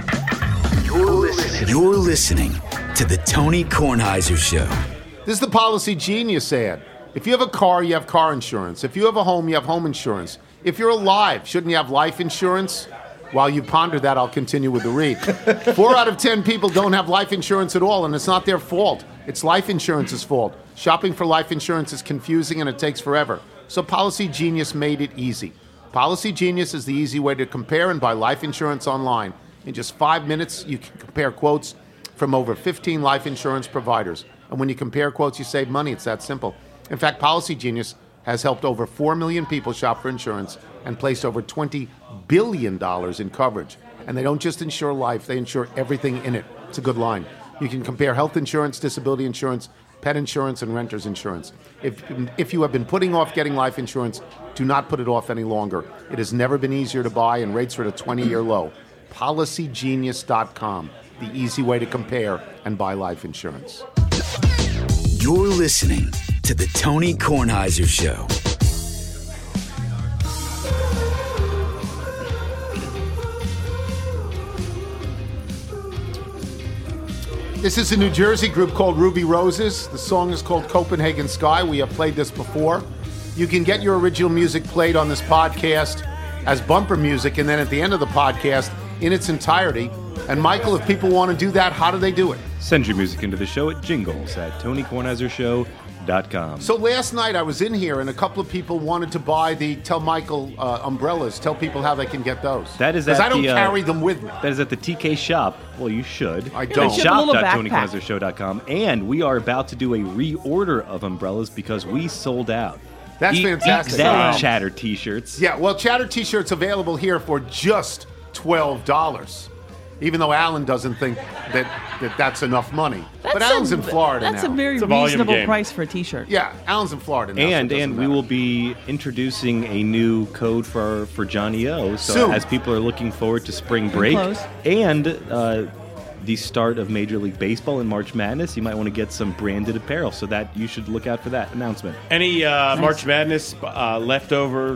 You're listening to the Tony Kornheiser Show. This is the Policy Genius ad. If you have a car, you have car insurance. If you have a home, you have home insurance. If you're alive, shouldn't you have life insurance? While you ponder that, I'll continue with the read. 4 out of 10 people don't have life insurance at all, and it's not their fault. It's life insurance's fault. Shopping for life insurance is confusing and it takes forever. So Policy Genius made it easy. Policy Genius is the easy way to compare and buy life insurance online. In just 5 minutes, you can compare quotes from over 15 life insurance providers. And when you compare quotes, you save money. It's that simple. In fact, Policy Genius has helped over 4 million people shop for insurance and placed over $20 billion in coverage. And they don't just insure life, they insure everything in it. It's a good line. You can compare health insurance, disability insurance, pet insurance, and renter's insurance. If you have been putting off getting life insurance, do not put it off any longer. It has never been easier to buy, and rates are at a 20-year low. PolicyGenius.com, the easy way to compare and buy life insurance. You're listening to the Tony Kornheiser Show. This is a New Jersey group called Ruby Roses. The song is called Copenhagen Sky. We have played this before. You can get your original music played on this podcast as bumper music, and then at the end of the podcast, in its entirety. And Michael, if people want to do that, how do they do it? Send your music into the show at jingles@TonyKornheiserShow.com. So last night I was in here, and a couple of people wanted to buy the Tell Michael umbrellas. Tell people how they can get those. That is because at I don't the, carry them with me. That is at the TK shop. Well, you should. I don't. At You have a little shop.TonyKornheiserShow.com. And we are about to do a reorder of umbrellas because we sold out. That's fantastic. Eat that, Wow. Chatter t-shirts. Yeah, well, Chatter t-shirts available here for just $12. Even though Alan doesn't think that's enough money. But Alan's in Florida now. That's a very It's a volume reasonable game. price for a T-shirt. Yeah, Alan's in Florida now. And so it doesn't we matter. will be introducing a new code for Johnny O. So Soon. as people are looking forward to spring break close. and the start of Major League Baseball in March Madness, you might want to get some branded apparel. So that you should look out for that announcement. Any March Madness leftover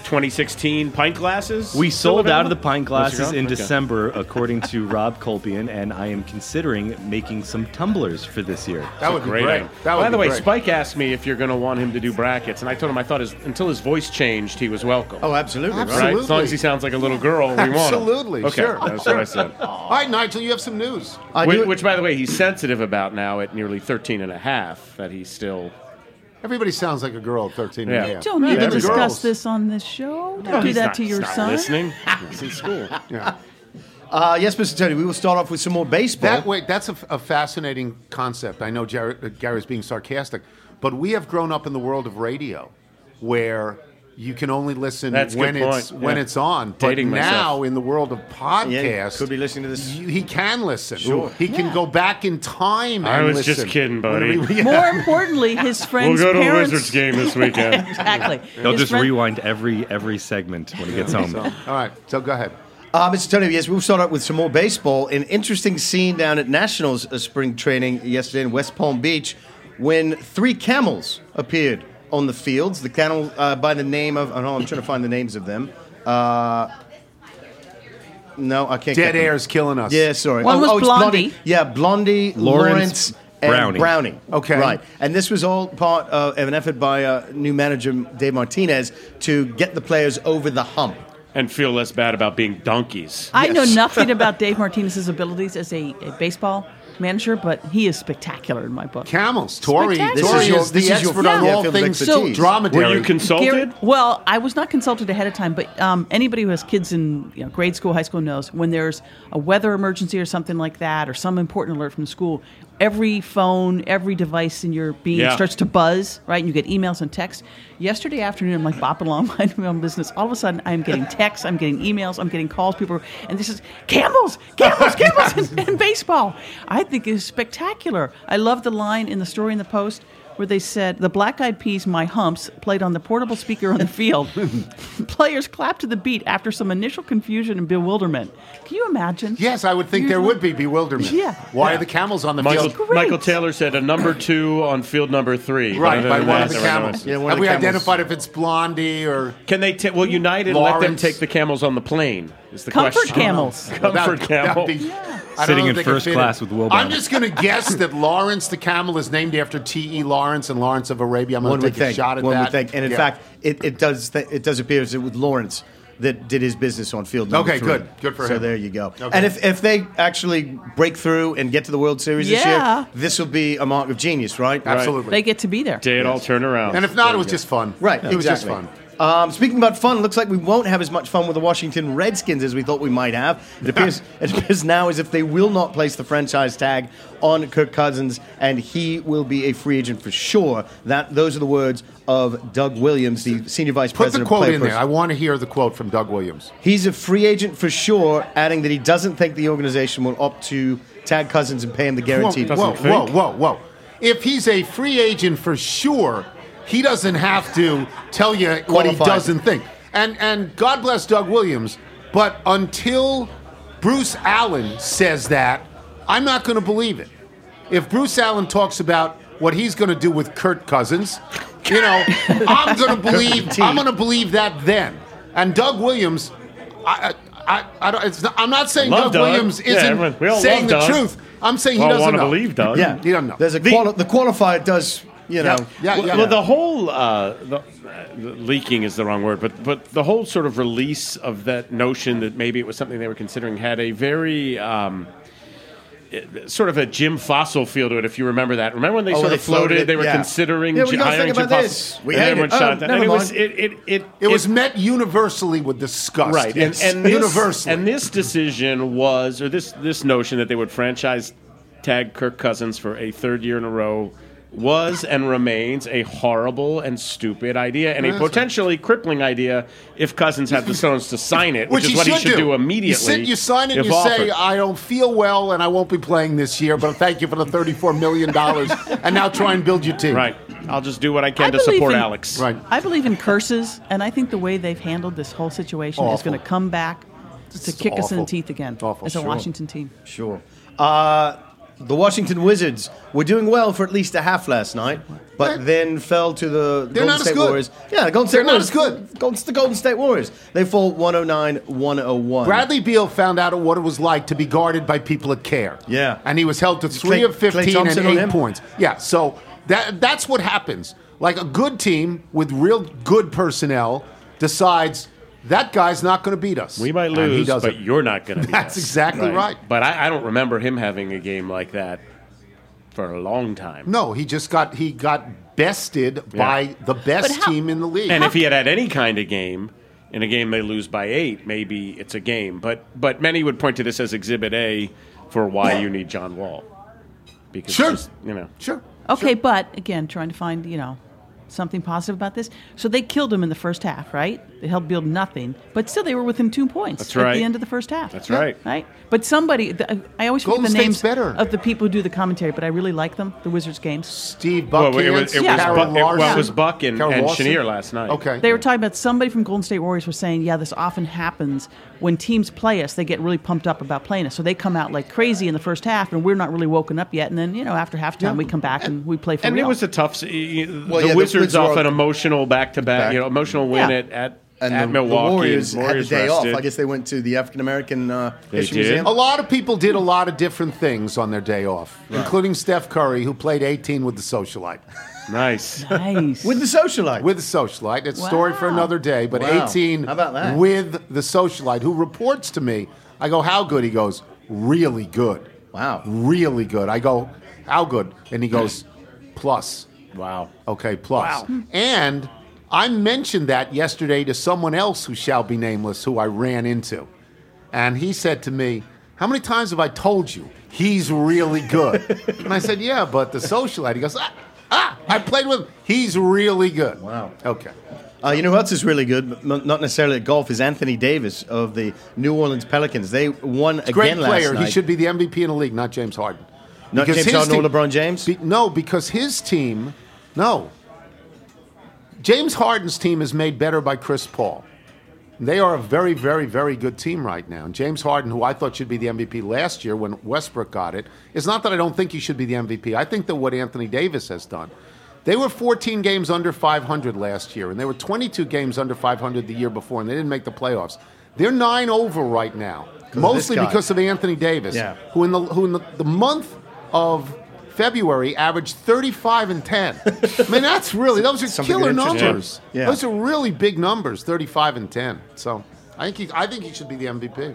2016 pint glasses? We still sold out of available? the pint Those are glasses gone? in Okay. December, according to Rob Kolpian, and I am considering making some tumblers for this year. That would be Great. great. That would By the be way, great. Spike asked me if you're going to want him to do brackets, and I told him I thought until his voice changed, he was welcome. Oh, absolutely. Absolutely. Right? Right? As long as he sounds like a little girl, we want him. Absolutely, Okay, sure. that's what I said. All right, Nigel, you have some news. Which, by the way, he's sensitive about now at nearly 13 and a half, that he's still... Everybody sounds like a girl at 13 Yeah. and a half. Don't need Even to the discuss girls. this on this show. Don't No, do he's that not- to your he's not son. listening. He's in school. Yeah. Yes, Mr. Tony, we will start off with some more baseball. That's a fascinating concept. I know Gary's being sarcastic, but we have grown up in the world of radio where you can only listen That's a when good it's point. when Yeah. it's on. But Dating now myself. in the world of podcasts, Yeah, could be listening to this. he can listen. Sure. He can go back in time I and was listen. just kidding, buddy. Yeah. More importantly, his friends' We'll go to a parents. Wizards game this weekend. Exactly. He'll His just friend- rewind every segment when he gets home. So, all right, so go ahead. Mr. Tony, yes, we'll start out with some more baseball. An interesting scene down at Nationals spring training yesterday in West Palm Beach when 3 camels appeared on the fields. The camel by the name of... Oh, no, I'm trying to find the names of them. No, I can't get Dead them. air's killing us. Yeah, sorry. One was it's Blondie. Yeah, Blondie, Lawrence, and Brownie. Brownie. Okay. Right. And this was all part of an effort by new manager Dave Martinez to get the players over the hump. And feel less bad about being donkeys. I know Yes. nothing about Dave Martinez's abilities as a baseball manager, but he is spectacular in my book. Camels. Tori Spectacular. Tori This is your- is this the is your expert on all field of things expertise. dromedary. Were you consulted? Gary- well, I was not consulted ahead of time, but anybody who has kids in grade school, high school knows when there's a weather emergency or something like that, or some important alert from the school, every phone, every device in your being Yeah. starts to buzz, right? And you get emails and texts. Yesterday afternoon, I'm like bopping along minding my own business. All of a sudden, I'm getting texts, I'm getting emails, I'm getting calls. People, and this is camels in baseball. I think is spectacular. I love the line in the story in the Post where they said the Black Eyed Peas' "My Humps" played on the portable speaker on the field. Players clapped to the beat after some initial confusion and bewilderment. Can you imagine? Yes, I would think there would be bewilderment. Yeah. Why are the camels on the field? Michael Taylor said a number 2 on field number 3. Right, by one of the camels. Have we identified if it's Blondie or... Can they United let them take the camels on the plane? Is the Comfort question. camels. Comfort camel. Sitting in first class with Will I'm just going to guess that Lawrence the camel is named after T.E. Lawrence and Lawrence of Arabia. I'm going to take a shot at that. One would think. And in fact, it does appear as it was Lawrence that did his business on field number 3. Okay, good for him. So there you go. Okay. And if they actually break through and get to the World Series this year, this will be a mark of genius, right? Absolutely. They get to be there. Day it all turn around. And if not, it was just fun. Right, It was just fun. Speaking about fun, it looks like we won't have as much fun with the Washington Redskins as we thought we might have. It appears now as if they will not place the franchise tag on Kirk Cousins, and he will be a free agent for sure. Those are the words of Doug Williams, the senior vice president of player Put the quote in there. I want to hear the quote from Doug Williams. He's a free agent for sure, adding that he doesn't think the organization will opt to tag Cousins and pay him the guaranteed. Whoa. If he's a free agent for sure, he doesn't have to tell you what he doesn't think. And God bless Doug Williams, but until Bruce Allen says that, I'm not going to believe it. If Bruce Allen talks about what he's going to do with Kirk Cousins, I'm going to believe that then. And Doug Williams, I'm not saying Doug Williams isn't saying the truth. I'm saying he doesn't know. Believe Doug. Yeah, he doesn't know. There's the qualifier does. Well, the whole the leaking is the wrong word, but the whole sort of release of that notion that maybe it was something they were considering had a very sort of a Jim Fossil feel to it. If you remember that, remember when they sort of floated, they were considering hiring Jim Fossil. We had it. Shot that. It was met universally with disgust. Right, yes. and universally. And this decision was, or this notion that they would franchise tag Kirk Cousins for a 3rd year in a row was and remains a horrible and stupid idea, and a potentially crippling idea if Cousins had the stones to sign it, which is what he should do immediately. You sign it and you say, I don't feel well and I won't be playing this year, but thank you for the $34 million, and now try and build your team. Right. I'll just do what I can to support Alex. Right. I believe in curses, and I think the way they've handled this whole situation is going to come back to kick us in the teeth again as a Washington team. Sure. The Washington Wizards were doing well for at least a half last night, but then fell to the Golden State Warriors. Yeah, the Golden State Warriors. They're not as good. It's the Golden State Warriors. They fall 109-101. Bradley Beal found out what it was like to be guarded by people that care. Yeah. And he was held to 3 of 15 and 8 points. Yeah, so that's what happens. Like a good team with real good personnel decides that guy's not going to beat us. We might lose, but you're not going to beat us. That's exactly right. But I don't remember him having a game like that for a long time. No, he got bested by the best team in the league. And if he had any kind of game, in a game they lose by 8, maybe it's a game. But many would point to this as Exhibit A for why you need John Wall. Because Sure. Okay, but again, trying to find, something positive about this. So they killed him in the first half, right? They held Beal nothing, but still they were within 2 points at the end of the first half. That's right. Right? But somebody, I always forget the names of the people who do the commentary, but I really like them, the Wizards games. Steve Buckhands. It was Buck and Chenier last night. Okay. They were talking about somebody from Golden State Warriors was saying, this often happens when teams play us. They get really pumped up about playing us. So they come out like crazy in the first half, and we're not really woken up yet. And then, after halftime, we come back and we play for real. And it was a tough... The Wizards off an emotional back-to-back, emotional win at Milwaukee. The Warriors had the day off. I guess they went to the African American History Museum. A lot of people did a lot of different things on their day off, including Steph Curry, who played 18 with the socialite. Nice. With the socialite. With the socialite. It's a story for another day, but 18 How about that? with the socialite, who reports to me. I go, how good? He goes, really good. Wow. Really good. I go, how good? And he goes, plus. Wow. Okay, plus. Wow. And I mentioned that yesterday to someone else who shall be nameless, who I ran into. And he said to me, how many times have I told you he's really good? And I said, yeah, but the socialite. He goes, I played with him. He's really good. Wow. Okay. You know who else is really good, not necessarily at golf, is Anthony Davis of the New Orleans Pelicans. They won again Great player. last night. He should be the MVP in the league, not James Harden. Not James Harden or LeBron James? No, because his team No. James Harden's team is made better by Chris Paul. They are a very, very, very good team right now. And James Harden, who I thought should be the MVP last year when Westbrook got it, it's not that I don't think he should be the MVP. I think that what Anthony Davis has done. They were 14 games under 500 last year, and they were 22 games under 500 the year before, and they didn't make the playoffs. They're 9 over right now, mostly because of Anthony Davis, who in the month of February averaged 35 and 10. I mean, those are killer numbers. Yeah. Those are really big numbers, 35 and 10. So I think he should be the MVP.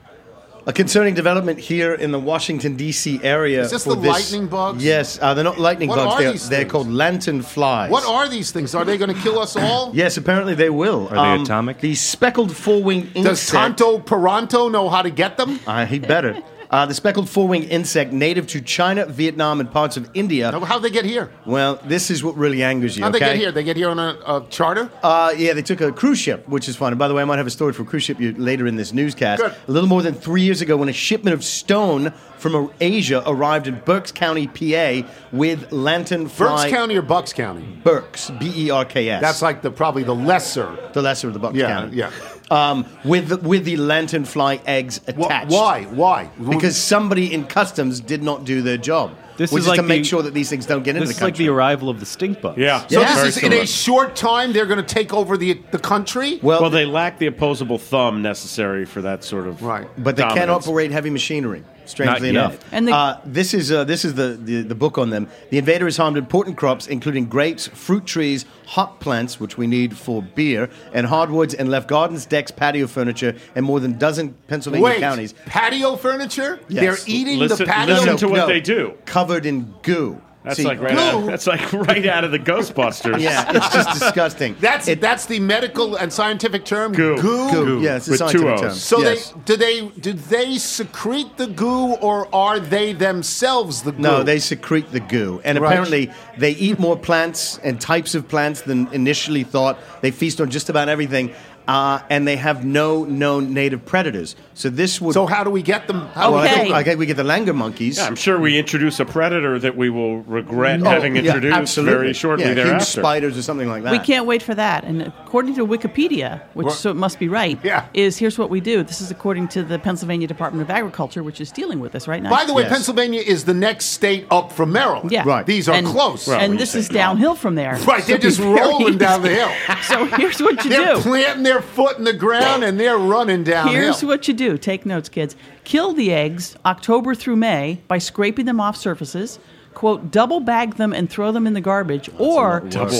A concerning development here in the Washington, D.C. area. Is this lightning bugs? Yes, they're not lightning bugs. They're called lantern flies. What are these things? Are they going to kill us all? Yes, apparently they will. Are they atomic? The speckled four-winged insect. Does Tonto Peranto know how to get them? He better. The speckled four-winged insect native to China, Vietnam, and parts of India. How'd they get here? Well, this is what really angers you. How'd they get here? They get here on a charter? Yeah, they took a cruise ship, which is fun. And by the way, I might have a story for a cruise ship later in this newscast. Good. A little more than 3 years ago, when a shipment of stone from Asia arrived in Berks County, PA, with lantern fly. Berks County or Bucks County? Berks, Berks. That's like probably the lesser. The lesser of the Bucks County. Yeah. With the lanternfly eggs attached. Why? Because somebody in customs did not do their job. Which is to make sure that these things don't get into the country. This is like the arrival of the stink bug. Yeah. So this is in a short time they're going to take over the country? Well, they lack the opposable thumb necessary for that sort of But they can operate heavy machinery. Strangely enough, and this is the book on them. The invader has harmed important crops, including grapes, fruit trees, hop plants, which we need for beer, and hardwoods, and left gardens, decks, patio furniture, and more than a dozen Pennsylvania counties. Patio furniture? Yes. They're eating the patio. Listen to what they do. Covered in goo. That's like right out of the Ghostbusters. Yeah, it's just disgusting. That's the medical and scientific term. Goo. Yeah, it's a scientific term. So do they secrete the goo, or are they themselves the goo? No, they secrete the goo, and apparently they eat more plants and types of plants than initially thought. They feast on just about everything. And they have no known native predators. So this would. So how do we get them? We get the langur monkeys. Yeah, I'm sure we introduce a predator that we will regret having introduced very shortly thereafter. Huge spiders or something like that. We can't wait for that. And according to Wikipedia, so it must be right, here's what we do. This is according to the Pennsylvania Department of Agriculture, which is dealing with this right now. By the way, Pennsylvania is the next state up from Maryland. Yeah. Right. These are close. Well, and this is downhill from there. Right, they're just rolling down the hill. So here's what you do. They're planting their foot in the ground and they're running downhill. Here's what you do. Take notes, kids. Kill the eggs October through May by scraping them off surfaces. Quote, double bag them and throw them in the garbage, or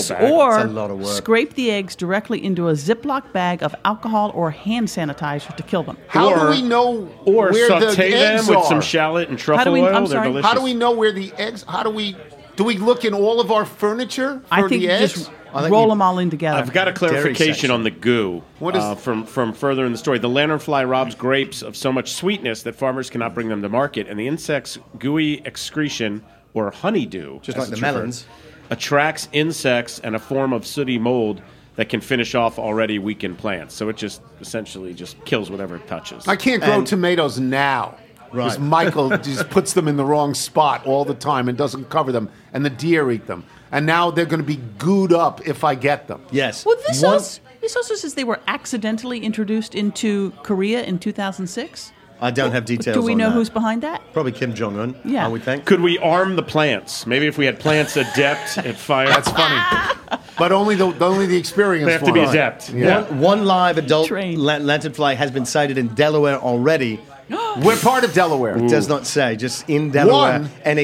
scrape the eggs directly into a Ziploc bag of alcohol or hand sanitizer to kill them. How do we know where saute the eggs them with are? some shallot and truffle oil? They're delicious. How do we know where the eggs? Do we look in all of our furniture for the eggs? Just roll them all in together. I've got a clarification on the goo from further in the story. The lanternfly robs grapes of so much sweetness that farmers cannot bring them to market, and the insect's gooey excretion, or honeydew, just like the melons, attracts insects and a form of sooty mold that can finish off already weakened plants. So it just essentially just kills whatever it touches. I can't grow tomatoes now. Because Michael just puts them in the wrong spot all the time and doesn't cover them, and the deer eat them. And now they're going to be gooed up if I get them. Yes. Well, this also says they were accidentally introduced into Korea in 2006. I don't have details on that. Do we know who's behind that? Probably Kim Jong-un, I would think. Could we arm the plants? Maybe if we had plants adept at fire. That's funny. But only the experienced They have to be adept. Yeah. One live adult lanternfly has been sighted in Delaware already. We're part of Delaware. It does not say, just in Delaware. One. And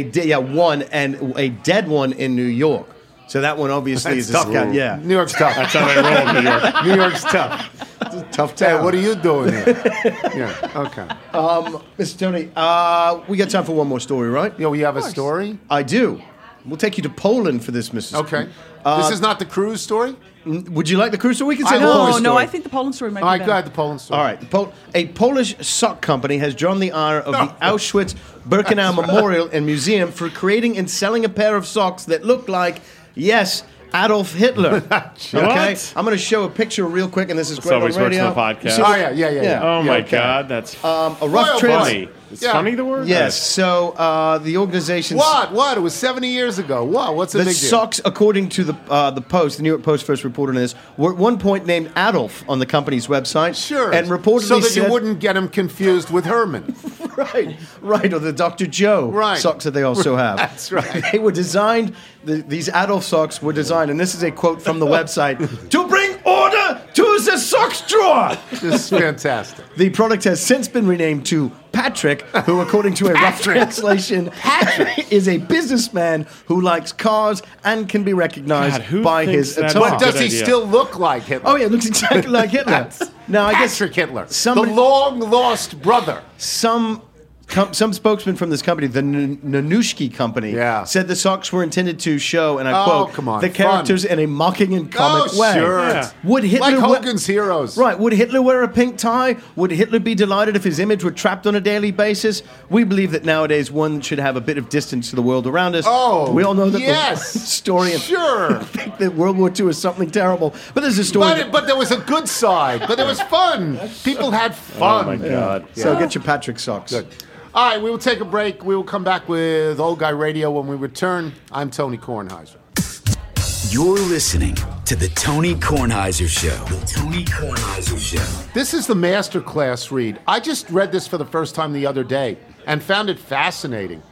a dead one in New York. So that one obviously is a scout. Yeah. New York's tough. That's how they roll in New York. New York's tough. It's a tough town. Hey, what are you doing here? Yeah, okay. Mr. Tony, we got time for one more story, right? Yeah, we have a story? I do. We'll take you to Poland for this, Mrs. Okay. This is not the cruise story? Would you like the cruise story? We can say No, I think the Poland story might be better. Go ahead, the Poland story. All right. A Polish sock company has drawn the ire of the Auschwitz-Birkenau Memorial and Museum for creating and selling a pair of socks that look like, yes, Adolf Hitler. Okay, What? I'm going to show a picture real quick, and this is great So on always works radio. on the podcast. Oh, yeah. Oh my okay. God, that's A rough Royal translation. funny. Is Yeah. funny the word? Yes. So the organization's What? It was 70 years ago. What? What's the the big deal? Sox, according to the Post, the New York Post first reported on this, were at one point named Adolf on the company's website. Sure. And reportedly so that said, you wouldn't get him confused with Herman. right, or the Dr. Joe Right. socks that they also have. That's right. They were designed. These Adolf socks were designed, and this is a quote from the website: "To bring order to the socks drawer." This is fantastic. The product has since been renamed to Patrick, who, according to a rough translation, is a businessman who likes cars and can be recognized God, who by thinks his that's attire. But does he idea. still look like Hitler? Oh yeah, it looks exactly like Hitler. Now I guess Patrick Hitler, somebody- the long-lost brother. some spokesman from this company, the Nanushki company, Yeah. said the socks were intended to show, and I Oh, quote, come on, the characters in a mocking and comic way. Sure. Yeah. Would Hitler Like wear- Hogan's Heroes. Right, would Hitler wear a pink tie? Would Hitler be delighted if his image were trapped on a daily basis? We believe that nowadays one should have a bit of distance to the world around us. Oh, we all know that yes. the story of Sure. that World War II is something terrible. But there's a story. But there was a good side. But there was fun. People had fun. Oh my God. So get your Patrick socks. Good. All right, we will take a break. We will come back with Old Guy Radio when we return. I'm Tony Kornheiser. You're listening to The Tony Kornheiser Show. The Tony Kornheiser Show. This is the masterclass read. I just read this for the first time the other day and found it fascinating.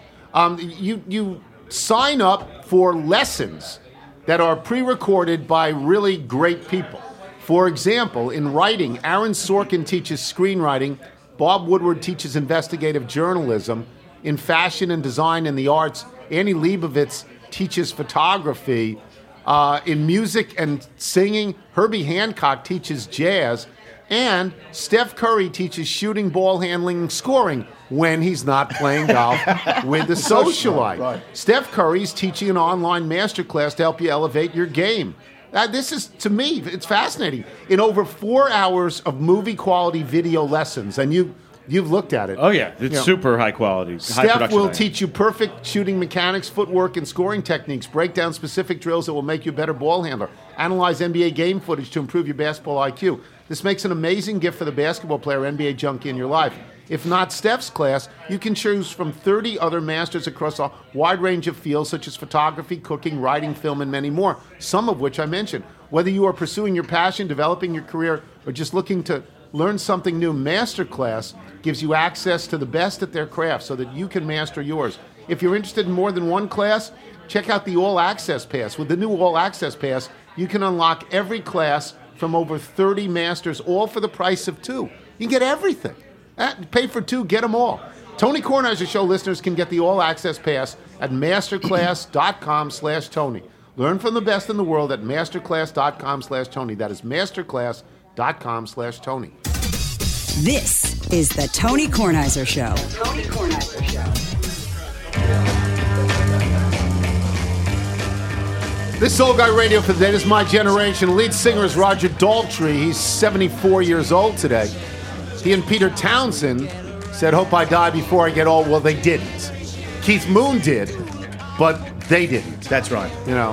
You sign up for lessons that are pre-recorded by really great people. For example, in writing, Aaron Sorkin teaches screenwriting. Bob Woodward teaches investigative journalism. In fashion and design and the arts, Annie Leibovitz teaches photography. In music and singing, Herbie Hancock teaches jazz. And Steph Curry teaches shooting, ball handling, and scoring when he's not playing golf with the socialite. Right. Steph Curry's teaching an online masterclass to help you elevate your game. This is, to me, it's fascinating. In over 4 hours of movie-quality video lessons, and you've looked at it. Oh yeah, it's You know, super high quality. High Steph production will value. teach you perfect shooting mechanics, footwork, and scoring techniques, break down specific drills that will make you a better ball handler, analyze NBA game footage to improve your basketball IQ. This makes an amazing gift for the basketball player, NBA junkie in your life. If not Steph's class, you can choose from 30 other masters across a wide range of fields such as photography, cooking, writing, film, and many more, some of which I mentioned. Whether you are pursuing your passion, developing your career, or just looking to learn something new, Masterclass gives you access to the best at their craft so that you can master yours. If you're interested in more than one class, check out the All Access Pass. With the new All Access Pass, you can unlock every class from over 30 masters, all for the price of 2. You can get everything. Pay for 2, get them all. Tony Kornheiser Show listeners can get the All Access Pass at masterclass.com/Tony. Learn from the best in the world at masterclass.com/Tony. That is masterclass.com/Tony. This is the Tony Kornheiser Show. Tony Kornheiser Show. This is Old Guy Radio for the day. This is my generation. Lead singer is Roger Daltrey. He's 74 years old today. He and Peter Townsend said, "Hope I die before I get old." Well, they didn't. Keith Moon did, but they didn't. That's right. You know,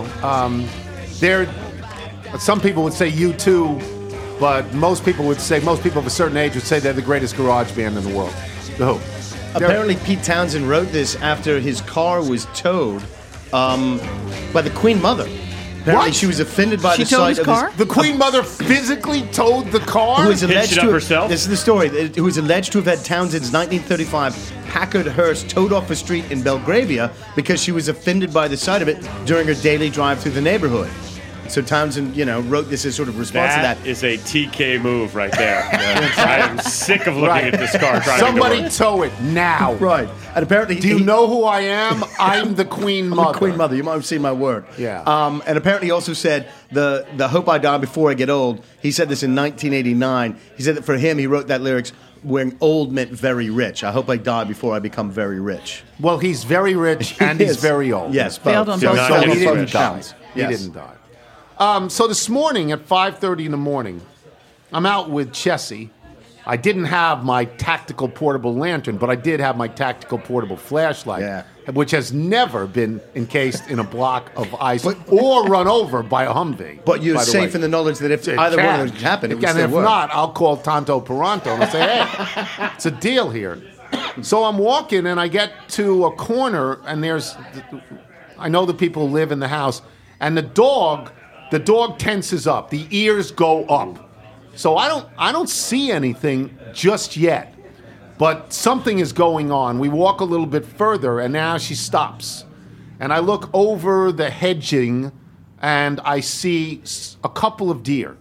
some people would say U2, but most people of a certain age would say they're the greatest garage band in the world. The Who. Apparently, Pete Townsend wrote this after his car was towed by the Queen Mother. Apparently, What? she was offended by She the towed sight his of car? The Queen Mother physically towed the car? who is Hitched alleged it to up herself? This is the story. Who is alleged to have had Townsend's 1935 Packard hearse towed off a street in Belgravia because she was offended by the sight of it during her daily drive through the neighborhood. So Townsend, wrote this as sort of response to that. That is a TK move right there. I am sick of looking at this car driving Somebody to work. tow it now. Right, and apparently, Do you know who I am? I'm the Queen I'm Mother. the Queen Mother. You might have seen my work. Yeah. And apparently, he also said the "Hope I Die Before I Get Old." He said this in 1989. He said that for him, he wrote that lyrics when old meant very rich. I hope I die before I become very rich. Well, he's very rich and he's Yes. very old. Yes, Failed on both. both So sides. He both didn't die. counts. He Yes. didn't die. So this morning at 5:30 in the morning, I'm out with Chessie, I didn't have my tactical portable lantern, but I did have my tactical portable flashlight, which has never been encased in a block of ice or run over by a Humvee. But you're safe in the knowledge that if either one of those happened, it would still work. And if not, I'll call Tonto Peranto and I'll say, hey, it's a deal here. So I'm walking, and I get to a corner, and I know the people who live in the house, and the dog tenses up. The ears go up. So I don't see anything just yet, but something is going on. We walk a little bit further, and now she stops. And I look over the hedging, and I see a couple of deer.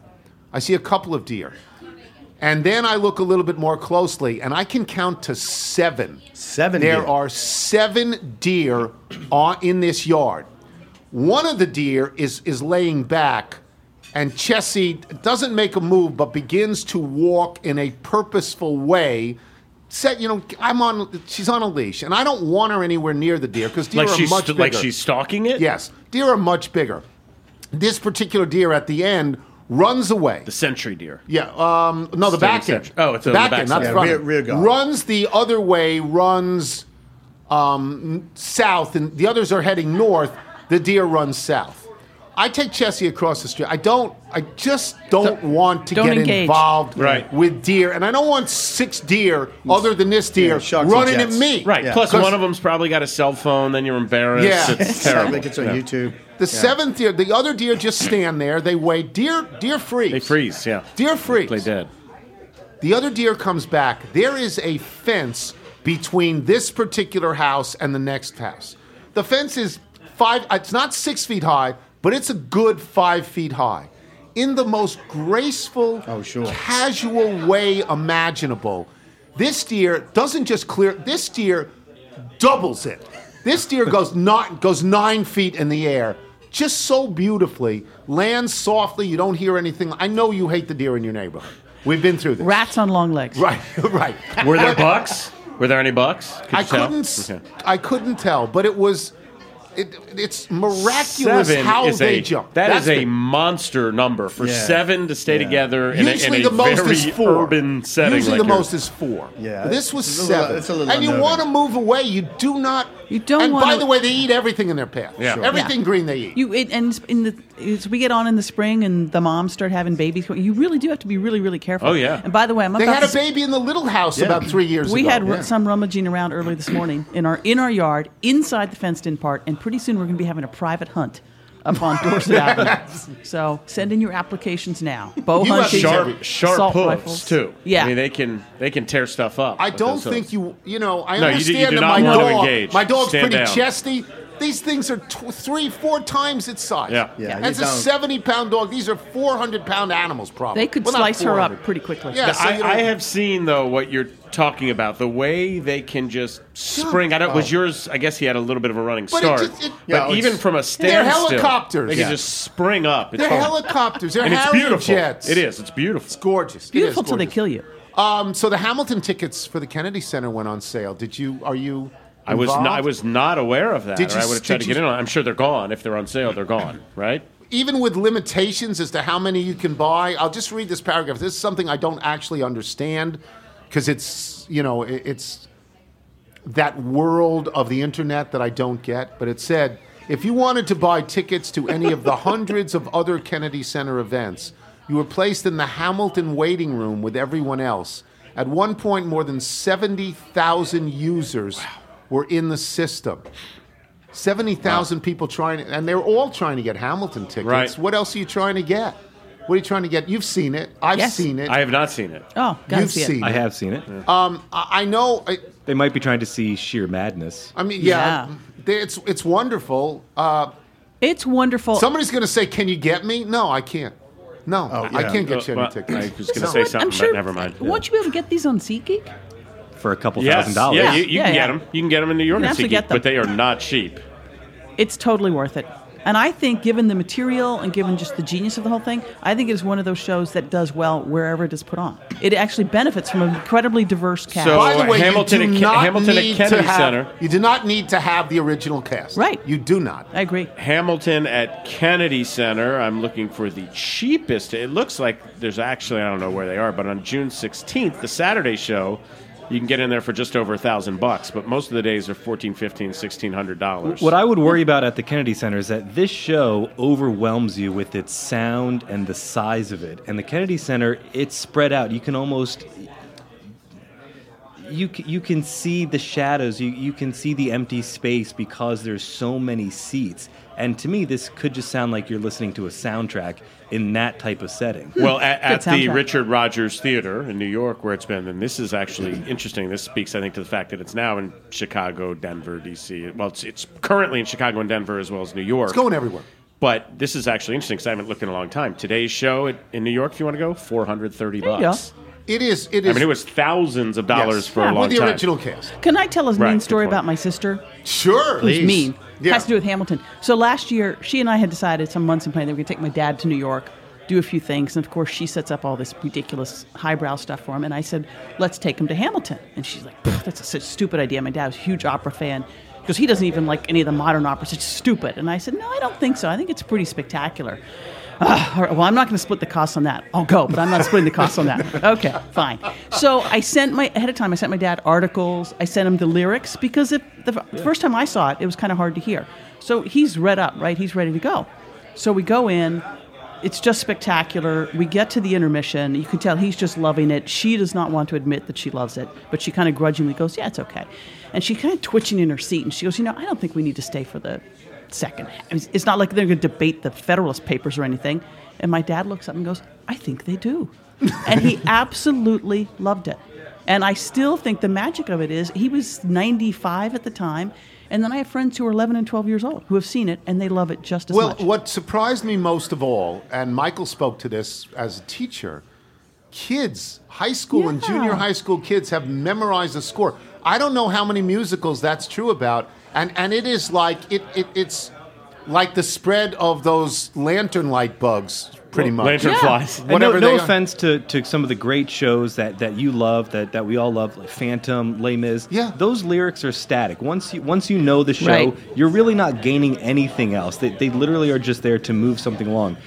And then I look a little bit more closely, and I can count to 7. There are 7 deer in this yard. One of the deer is laying back, and Chessie doesn't make a move, but begins to walk in a purposeful way. She's on a leash, and I don't want her anywhere near the deer because deer are much bigger. Like she's stalking it? Yes, deer are much bigger. This particular deer at the end runs away. The sentry deer. Yeah. No, the back end. Oh, it's the back end, not the front. Rear guard. Runs the other way, runs south, and the others are heading north. The deer runs south. I take Chessie across the street. I just don't want to get involved with deer, and I don't want 6 deer other than this deer running at me. Right. Yeah. Plus, one of them's probably got a cell phone. Then you're embarrassed. Yeah. It's terrible. It's on YouTube. The 7th deer, the other deer just stand there. They wait. Deer freeze. They freeze. Yeah. Deer freeze. Play dead. The other deer comes back. There is a fence between this particular house and the next house. The fence is 5. It's not 6 feet high, but it's a good 5 feet high. In the most graceful, casual way imaginable, this deer doesn't just clear. This deer doubles it. This deer goes 9 feet in the air, just so beautifully, lands softly. You don't hear anything. I know you hate the deer in your neighborhood. We've been through this. Rats on long legs. Right. Were there bucks? Were there any bucks? I couldn't tell, but it was. It's miraculous 7 how they jump. That's a monster number for 7 to stay together in a very urban setting. Usually the most is 4. Yeah, this was 7. It's a little and you want to move away. You do not. You don't. And by the way, they eat everything in their path. Yeah. Everything green they eat. As we get on in the spring and the moms start having babies, you really do have to be really, really careful. Oh yeah. And by the way, they had a baby in the little house about 3 years ago. We had some rummaging around early this morning in our yard, inside the fenced-in part, and pretty soon we're going to be having a private hunt up on Dorset Avenue. So send in your applications now. Bow hunting, sharp hooves rifles too. Yeah, I mean they can tear stuff up. I don't think I understand you do that not my dog's Stand pretty down. chesty. These things are 3-4 times its size. Yeah. And it's a 70-pound dog. These are 400-pound animals, probably. They could slice her up pretty quickly. Yeah, I have seen though what you're talking about. The way they can just spring. Was yours? I guess he had a little bit of a running start. But even from a standstill, they're helicopters. They can just spring up. They're helicopters. They're and it's Harrier beautiful. jets. It is. It's beautiful. It's gorgeous. Beautiful till they kill you. So the Hamilton tickets for the Kennedy Center went on sale. Are you? I was not aware of that. I would have tried to get in on it. I'm sure they're gone. If they're on sale, they're gone, right? Even with limitations as to how many you can buy, I'll just read this paragraph. This is something I don't actually understand because it's that world of the internet that I don't get. But it said, if you wanted to buy tickets to any of the hundreds of other Kennedy Center events, you were placed in the Hamilton waiting room with everyone else. At one point, more than 70,000 users were in the system. 70,000 people and they're all trying to get Hamilton tickets. Right. What else are you trying to get? What are you trying to get? You've seen it. I've seen it. I have not seen it. Oh, you've seen it. I have seen it. Yeah. I know. They might be trying to see sheer madness. I mean, it's wonderful. It's wonderful. Somebody's going to say, "Can you get me?" No, I can't. No, I can't get you any tickets. I was going to say something, but never mind. Won't you be able to get these on SeatGeek? For a couple $1,000. Yeah, you can get them. You can get them in New York on SeatGeek, but they are not cheap. It's totally worth it. And I think, given the material and given just the genius of the whole thing, I think it is one of those shows that does well wherever it is put on. It actually benefits from an incredibly diverse cast. So, by the way, Hamilton at Kennedy Center. You do not need to have the original cast. Right. You do not. I agree. Hamilton at Kennedy Center. I'm looking for the cheapest. It looks like there's actually, I don't know where they are, but on June 16th, the Saturday show, you can get in there for just over $1,000, but most of the days are $1,400, $1,500, $1,600. What I would worry about at the Kennedy Center is that this show overwhelms you with its sound and the size of it. And the Kennedy Center, it's spread out. You can almost... You can see the shadows. You can see the empty space because there's so many seats. And to me, this could just sound like you're listening to a soundtrack in that type of setting. Well, at the Richard Rogers Theater in New York, where it's been, and this is actually interesting. This speaks, I think, to the fact that it's now in Chicago, Denver, D.C. Well, it's currently in Chicago and Denver as well as New York. It's going everywhere. But this is actually interesting because I haven't looked in a long time. Today's show in New York, if you want to go, $430. There you go. It is. I mean, it was thousands of dollars for a long time. With the original cast. Can I tell a mean story about my sister? Sure. Who's Please. mean. Yeah. Has to do with Hamilton. So last year, she and I had decided some months in planning that we were going to take my dad to New York, do a few things. And, of course, she sets up all this ridiculous highbrow stuff for him. And I said, let's take him to Hamilton. And she's like, that's such a stupid idea. My dad was a huge opera fan. Because he doesn't even like any of the modern operas. It's stupid. And I said, no, I don't think so. I think it's pretty spectacular. All right, well, I'm not going to split the cost on that. I'll go, but I'm not splitting the cost on that. Okay, fine. So I sent ahead of time, I sent my dad articles. I sent him the lyrics because the first time I saw it, it was kind of hard to hear. So he's read up, right? He's ready to go. So we go in. It's just spectacular. We get to the intermission. You can tell he's just loving it. She does not want to admit that she loves it, but she kind of grudgingly goes, yeah, it's okay. And she's kind of twitching in her seat, and she goes, I don't think we need to stay for the second. It's not like they're going to debate the Federalist Papers or anything. And my dad looks up and goes, I think they do. And he absolutely loved it. And I still think the magic of it is he was 95 at the time. And then I have friends who are 11 and 12 years old who have seen it, and they love it just as much. Well, what surprised me most of all, and Michael spoke to this as a teacher, kids, high school and junior high school kids have memorized the score. I don't know how many musicals that's true about. And it is like, it's like the spread of those lantern light bugs, pretty much. Lantern flies. Whatever. No offense to some of the great shows that you love, that we all love, like Phantom, Les Mis. Yeah. Those lyrics are static. Once you know the show, you're really not gaining anything else. They literally are just there to move something along.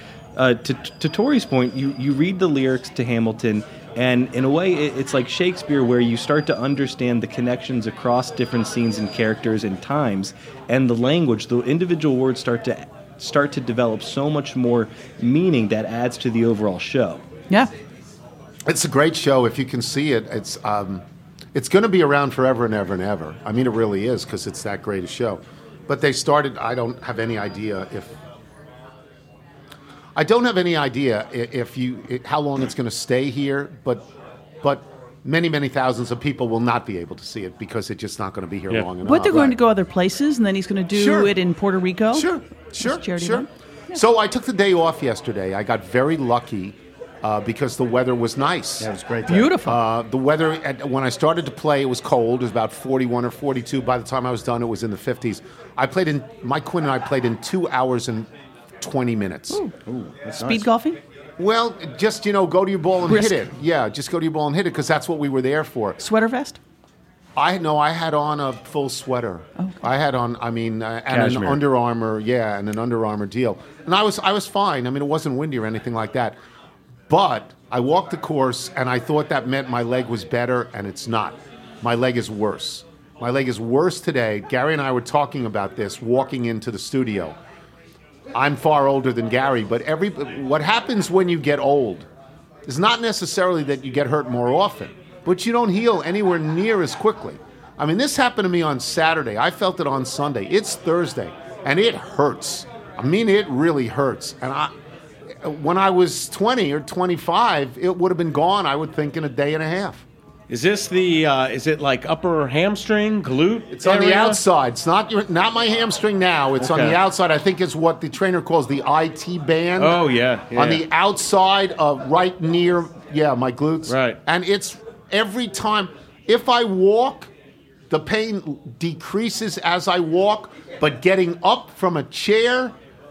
To Tori's point, you read the lyrics to Hamilton, and in a way, it's like Shakespeare, where you start to understand the connections across different scenes and characters and times, and the language, the individual words start to develop so much more meaning that adds to the overall show. Yeah. It's a great show. If you can see it, it's going to be around forever and ever and ever. I mean, it really is, because it's that great a show. But they started, I don't have any idea how long it's going to stay here, but many thousands of people will not be able to see it because it's just not going to be here long enough. But they're going to go other places, and then he's going to do it in Puerto Rico. Sure. Yeah. So I took the day off yesterday. I got very lucky because the weather was nice. Yeah, it was great. Beautiful. The weather, when I started to play, it was cold. It was about 41 or 42. By the time I was done, it was in the 50s. Mike Quinn and I played in 2 hours and 20 minutes. Ooh, that's Speed nice. golfing? Well, just, go to your ball and Brisk. hit it. Yeah, just go to your ball and hit it, because that's what we were there for. Sweater vest? I had on a full sweater. Okay. I had on, and an Under Armour, and an Under Armour deal. And I was fine. I mean, it wasn't windy or anything like that. But I walked the course, and I thought that meant my leg was better, and it's not. My leg is worse. My leg is worse today. Gary and I were talking about this walking into the studio. I'm far older than Gary, but what happens when you get old is not necessarily that you get hurt more often, but you don't heal anywhere near as quickly. I mean, this happened to me on Saturday. I felt it on Sunday. It's Thursday, and it hurts. I mean, it really hurts. And when I was 20 or 25, it would have been gone, I would think, in a day and a half. Is this is it like upper hamstring, glute? It's on the outside. It's not my hamstring now. It's on Okay. the outside. I think it's what the trainer calls the IT band. Oh, yeah. On the outside of right near, my glutes. Right. And it's every time. If I walk, the pain decreases as I walk, but getting up from a chair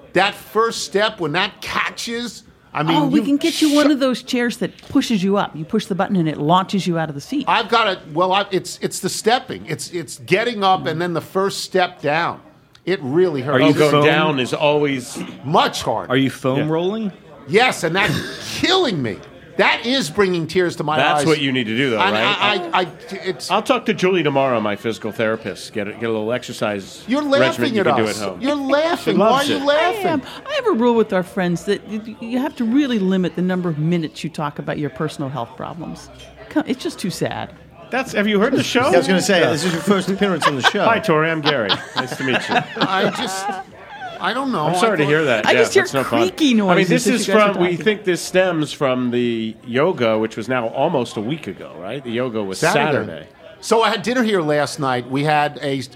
that first step, when that catches, I mean, we can get you one of those chairs that pushes you up. You push the button and it launches you out of the seat. I've got it. Well, it's the stepping. It's getting up and then the first step down. It really hurts. Are you going down is always much harder. Are you foam rolling? Yes, and that's killing me. That is bringing tears to my eyes. That's what you need to do, though, right? I'll talk to Julie tomorrow, my physical therapist. Get a little exercise. You're laughing you at can us. do at home. You're laughing. Why are you laughing? I have a rule with our friends that you have to really limit the number of minutes you talk about your personal health problems. It's just too sad. Have you heard the show? I was going to say, this is your first appearance on the show. Hi, Tori. I'm Gary. Nice to meet you. I don't know. I'm sorry to hear that. I just hear that's no fun. creaky noises. I mean, this is from, we talking. think this stems from the yoga, which was now almost a week ago, right? The yoga was Saturday. So I had dinner here last night. We had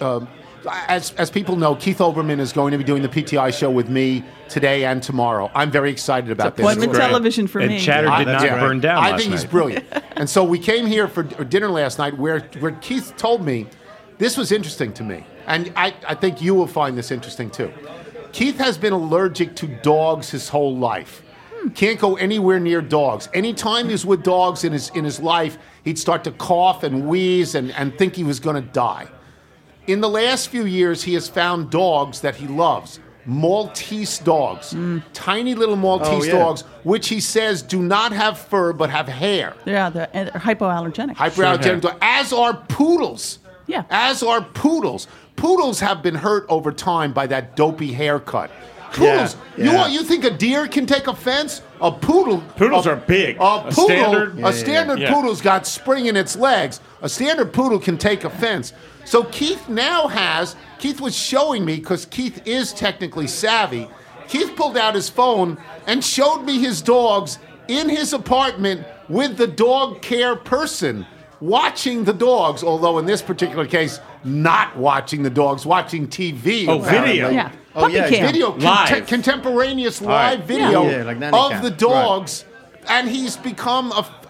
as people know, Keith Olbermann is going to be doing the PTI show with me today and tomorrow. I'm very excited about this. Appointment television for me. And Chatter did not burn down I think he's brilliant. And so we came here for dinner last night where Keith told me, this was interesting to me. And I think you will find this interesting too. Keith has been allergic to dogs his whole life. Can't go anywhere near dogs. Anytime he's with dogs in his life, he'd start to cough and wheeze and think he was going to die. In the last few years, he has found dogs that he loves. Maltese dogs. Tiny little Maltese dogs, which he says do not have fur but have hair. Yeah, they're hypoallergenic. Hypoallergenic, as are poodles. Yeah. As are poodles. Poodles have been hurt over time by that dopey haircut. Poodles. Yeah. You think a deer can take offense? A poodle. Poodles are big. A standard Yeah. poodle's got spring in its legs. A standard poodle can take offense. So Keith was showing me, because Keith is technically savvy, Keith pulled out his phone and showed me his dogs in his apartment with the dog care person watching the dogs, although in this particular case, not watching the dogs, watching TV. Oh, video. Yeah. Oh, yeah, Puppy cam. Video, Live. contemporaneous live video Yeah, like nanny of cam. the dogs, and he's become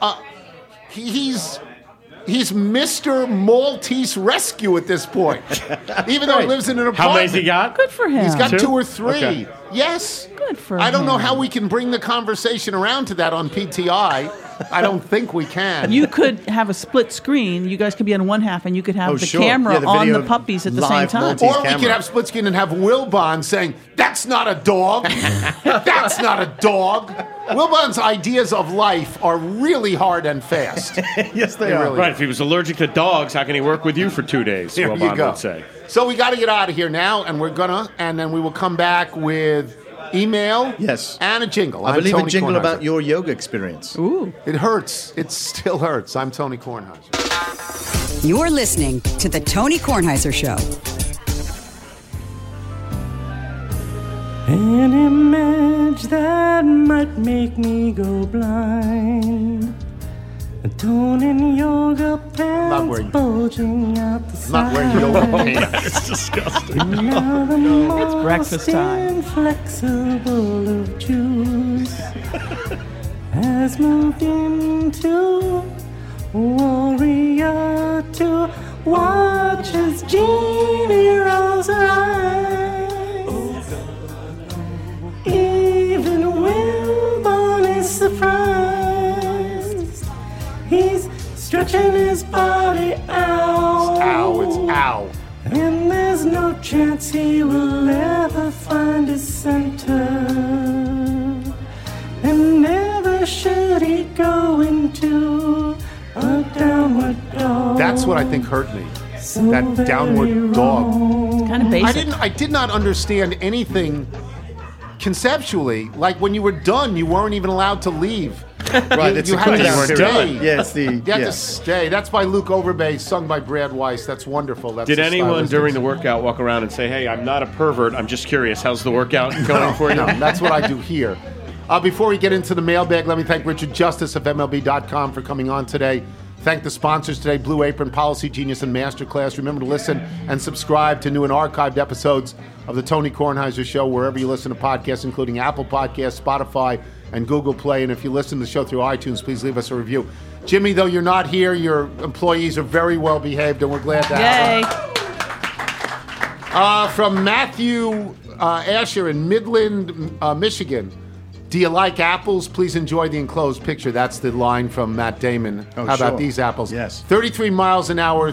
he's Mr. Maltese Rescue at this point. Even though he lives in an apartment. How many has he got? Good for him. He's got 2? 2 or 3. Okay. Yes. Good for I don't know him. how we can bring the conversation around to that on PTI. I don't think we can. You could have a split screen. You guys could be on one half, and you could have the sure. camera Yeah, the on video the puppies at the same live time. Maltese Or we camera. could have split screen and have Wilbon saying, "That's not a dog. That's not a dog." Wilbon's ideas of life are really hard and fast. Yes, they are. really Right, if he was allergic to dogs, how can he work with you for 2 days? There Wilbon you go. would say. So we got to get out of here now, and then we will come back with email, Yes. and a jingle. I I'm believe Tony a jingle Kornheiser. about your yoga experience. Ooh. It hurts. It still hurts. I'm Tony Kornheiser. You're listening to The Tony Kornheiser Show. An image that might make me go blind. A tone in yoga pants wearing- bulging out the I'm not wearing yoga pants. It's disgusting. Now the most It's breakfast time. inflexible of Jews has moved into warrior to watch as Jeannie rolls her eyes. Even Wilbon is surprised. He's stretching his body out. Ow, it's ow. And there's no chance he will ever find his center. And never should he go into a downward dog. That's what I think hurt me. So That very downward dog. wrong. Kind of basic. I did not understand anything conceptually. Like when you were done, you weren't even allowed to leave. Right, it's you a had to cool stay. down. Yeah, it's the. You had to stay. That's by Luke Overbay, sung by Brad Weiss. That's wonderful. That's Did the anyone stylistic. during the workout walk around and say, "Hey, I'm not a pervert. I'm just curious. How's the workout going for you?" No, that's what I do here. Before we get into the mailbag, let me thank Richard Justice of MLB.com for coming on today. Thank the sponsors today, Blue Apron, Policy Genius, and Masterclass. Remember to listen and subscribe to new and archived episodes of the Tony Kornheiser Show wherever you listen to podcasts, including Apple Podcasts, Spotify, and Google Play. And if you listen to the show through iTunes, please leave us a review. Jimmy, though you're not here, your employees are very well behaved, and we're glad to have them. Yay. From Matthew Asher in Midland, Michigan. Do you like apples? Please enjoy the enclosed picture. That's the line from Matt Damon. Oh, How about sure. these apples? Yes. 33 miles an hour,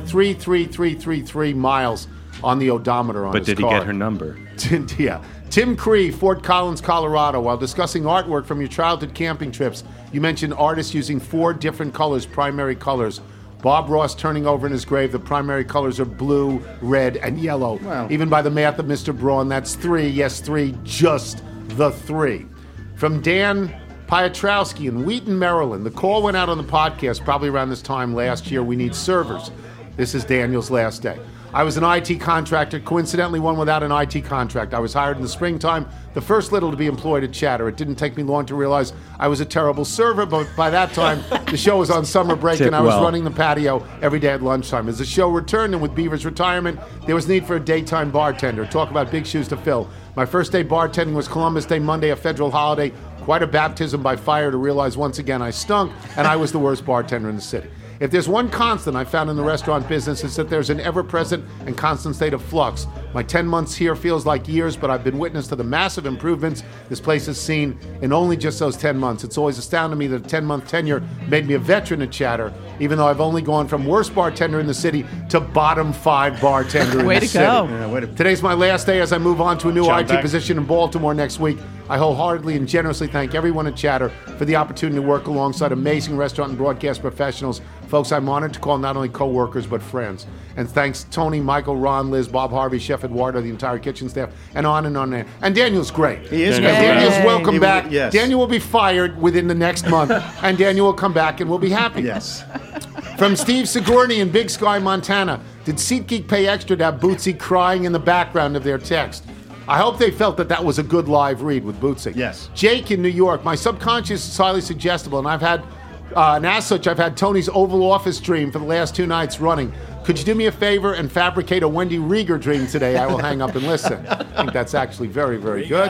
33333 miles on the odometer on But his did he car. get her number? Yeah. Tim Cree, Fort Collins, Colorado. While discussing artwork from your childhood camping trips, you mentioned artists using 4 different colors, primary colors. Bob Ross turning over in his grave. The primary colors are blue, red, and yellow. Wow. Even by the math of Mr. Braun, that's 3. Yes, 3. Just the 3. From Dan Piotrowski in Wheaton, Maryland. The call went out on the podcast probably around this time last year. We need servers. This is Daniel's last day. I was an IT contractor, coincidentally one without an IT contract. I was hired in the springtime, the first little to be employed at Chatter. It didn't take me long to realize I was a terrible server, but by that time, the show was on summer break and I was running the patio every day at lunchtime. As the show returned and with Beaver's retirement, there was need for a daytime bartender. Talk about big shoes to fill. My first day bartending was Columbus Day, Monday, a federal holiday. Quite a baptism by fire to realize once again I stunk and I was the worst bartender in the city. If there's one constant I found in the restaurant business, it's that there's an ever-present and constant state of flux. My 10 months here feels like years, but I've been witness to the massive improvements this place has seen in only just those 10 months. It's always astounded me that a 10-month tenure made me a veteran at Chatter, even though I've only gone from worst bartender in the city to bottom 5 bartender in the city. Way to go. Today's my last day as I move on to a new John IT Beck. position in Baltimore next week. I wholeheartedly and generously thank everyone at Chatter for the opportunity to work alongside amazing restaurant and broadcast professionals. Folks, I'm honored to call not only co-workers but friends. And thanks Tony, Michael, Ron, Liz, Bob Harvey, Chef Eduardo, the entire kitchen staff, and on and on. And Daniel's great. He is And great. Daniel's Yay. welcome He will- back. yes. Daniel will be fired within the next month, and Daniel will come back and we'll be happy. Yes. From Steve Sigourney in Big Sky, Montana. Did SeatGeek pay extra to have Bootsy crying in the background of their text? I hope they felt that was a good live read with Bootsy. Yes. Jake in New York. My subconscious is highly suggestible, and I've had, and as such, I've had Tony's Oval Office dream for the last 2 nights running. Could you do me a favor and fabricate a Wendy Rieger dream today? I will hang up and listen. I think that's actually very, very good.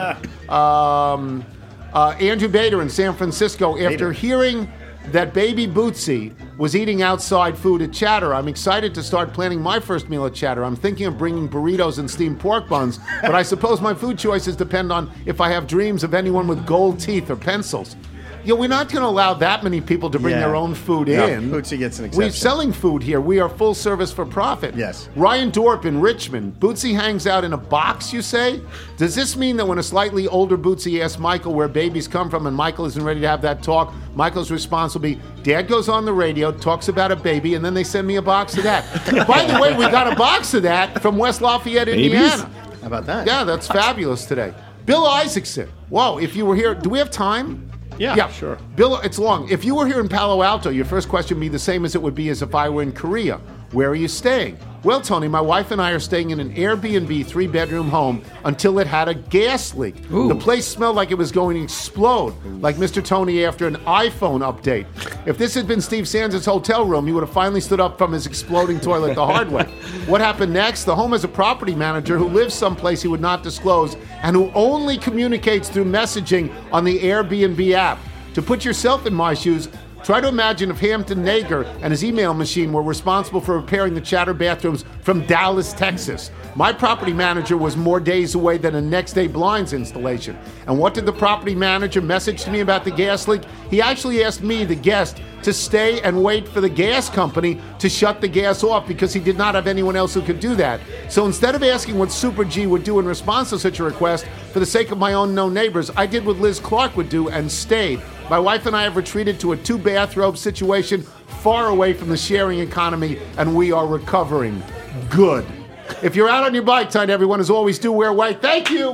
Andrew Bader in San Francisco. After hearing that baby Bootsy was eating outside food at Chatter, I'm excited to start planning my first meal at Chatter. I'm thinking of bringing burritos and steamed pork buns, but I suppose my food choices depend on if I have dreams of anyone with gold teeth or pencils. You know, we're not going to allow that many people to bring Yeah. their own food No, in. Bootsy gets an We're exception. selling food here. We are full service for profit. Yes. Ryan Dorp in Richmond. Bootsy hangs out in a box, you say? Does this mean that when a slightly older Bootsy asks Michael where babies come from and Michael isn't ready to have that talk, Michael's response will be, Dad goes on the radio, talks about a baby, and then they send me a box of that. By the way, we got a box of that from West Lafayette, Indiana. How about that? Yeah, that's fabulous today. Bill Isaacson. Whoa, if you were here, do we have time? Yeah, sure. Bill, it's long. If you were here in Palo Alto, your first question would be the same as it would be as if I were in Korea. Where are you staying? Well, Tony, my wife and I are staying in an Airbnb 3-bedroom home until it had a gas leak. The place smelled like it was going to explode, like Mr. Tony after an iPhone update. If this had been Steve Sands' hotel room, he would have finally stood up from his exploding toilet the hard way. What happened next? The home has a property manager who lives someplace he would not disclose and who only communicates through messaging on the Airbnb app. To put yourself in my shoes, try to imagine if Hampton Nager and his email machine were responsible for repairing the Chatter bathrooms from Dallas, Texas. My property manager was more days away than a next-day blinds installation. And what did the property manager message to me about the gas leak? He actually asked me, the guest, to stay and wait for the gas company to shut the gas off because he did not have anyone else who could do that. So instead of asking what Super G would do in response to such a request, for the sake of my unknown neighbors, I did what Liz Clark would do and stayed. My wife and I have retreated to a 2-bathrobe situation far away from the sharing economy, and we are recovering. Good. If you're out on your bike tonight, everyone, as always, do wear white. Thank you.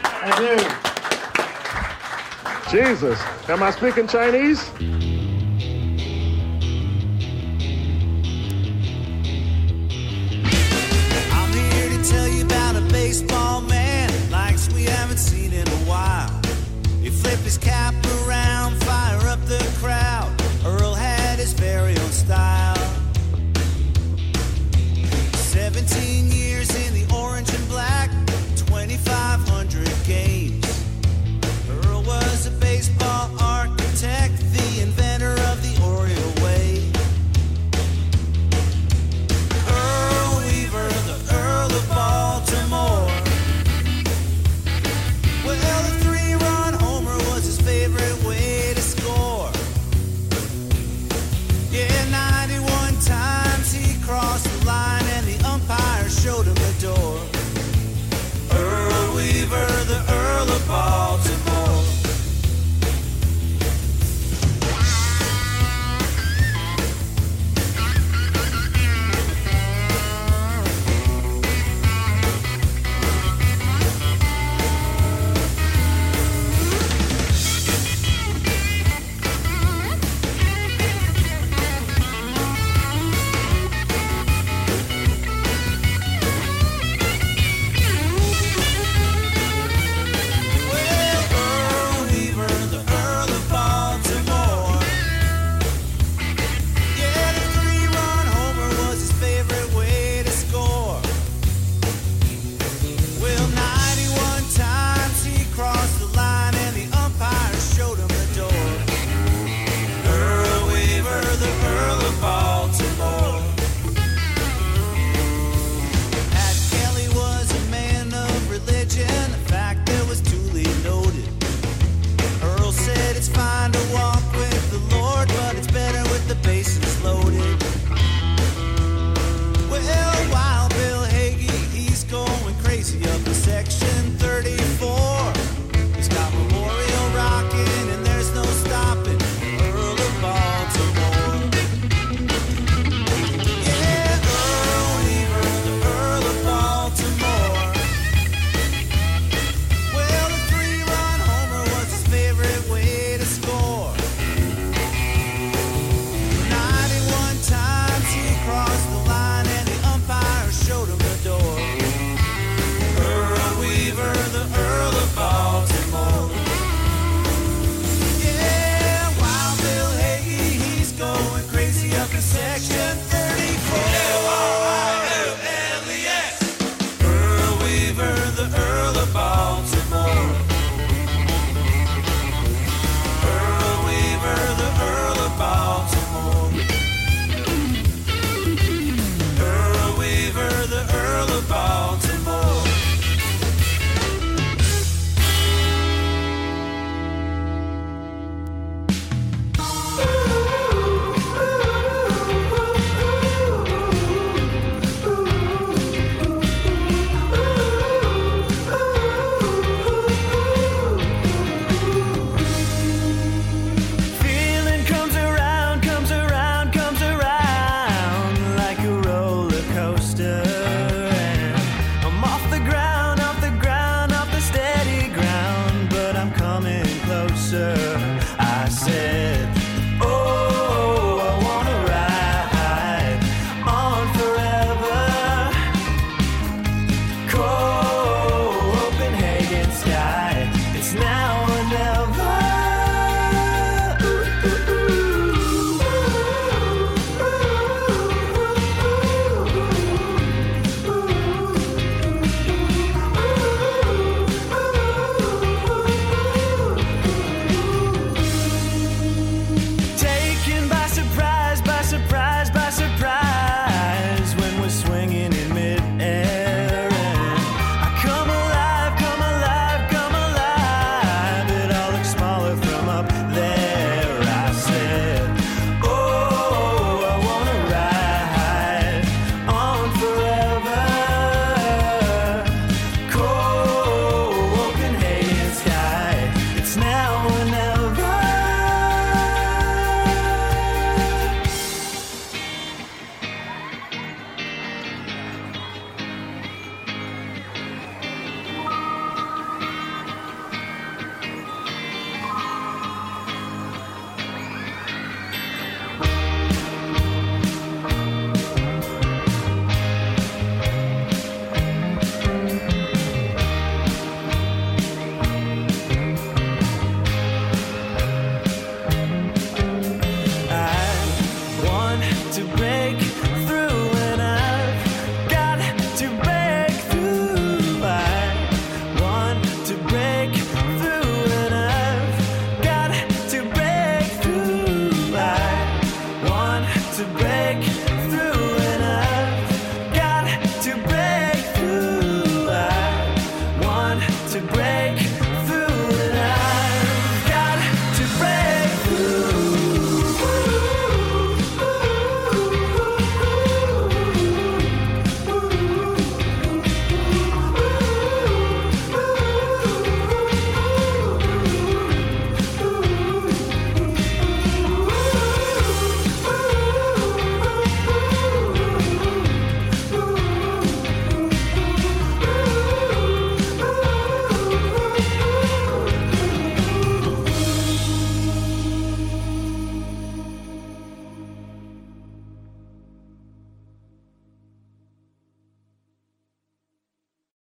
I do. Jesus, am I speaking Chinese? I'm here to tell you about a baseball man, likes we haven't seen in a while. He flipped his cap around, fire up the crowd. Earl had his very own style. 17 years in the orange and black, 2,500 games. Earl was a baseball architect, the inventor 91 times he crossed the line and the umpire showed him the door. Earl Weaver, the Earl of Baltimore. to break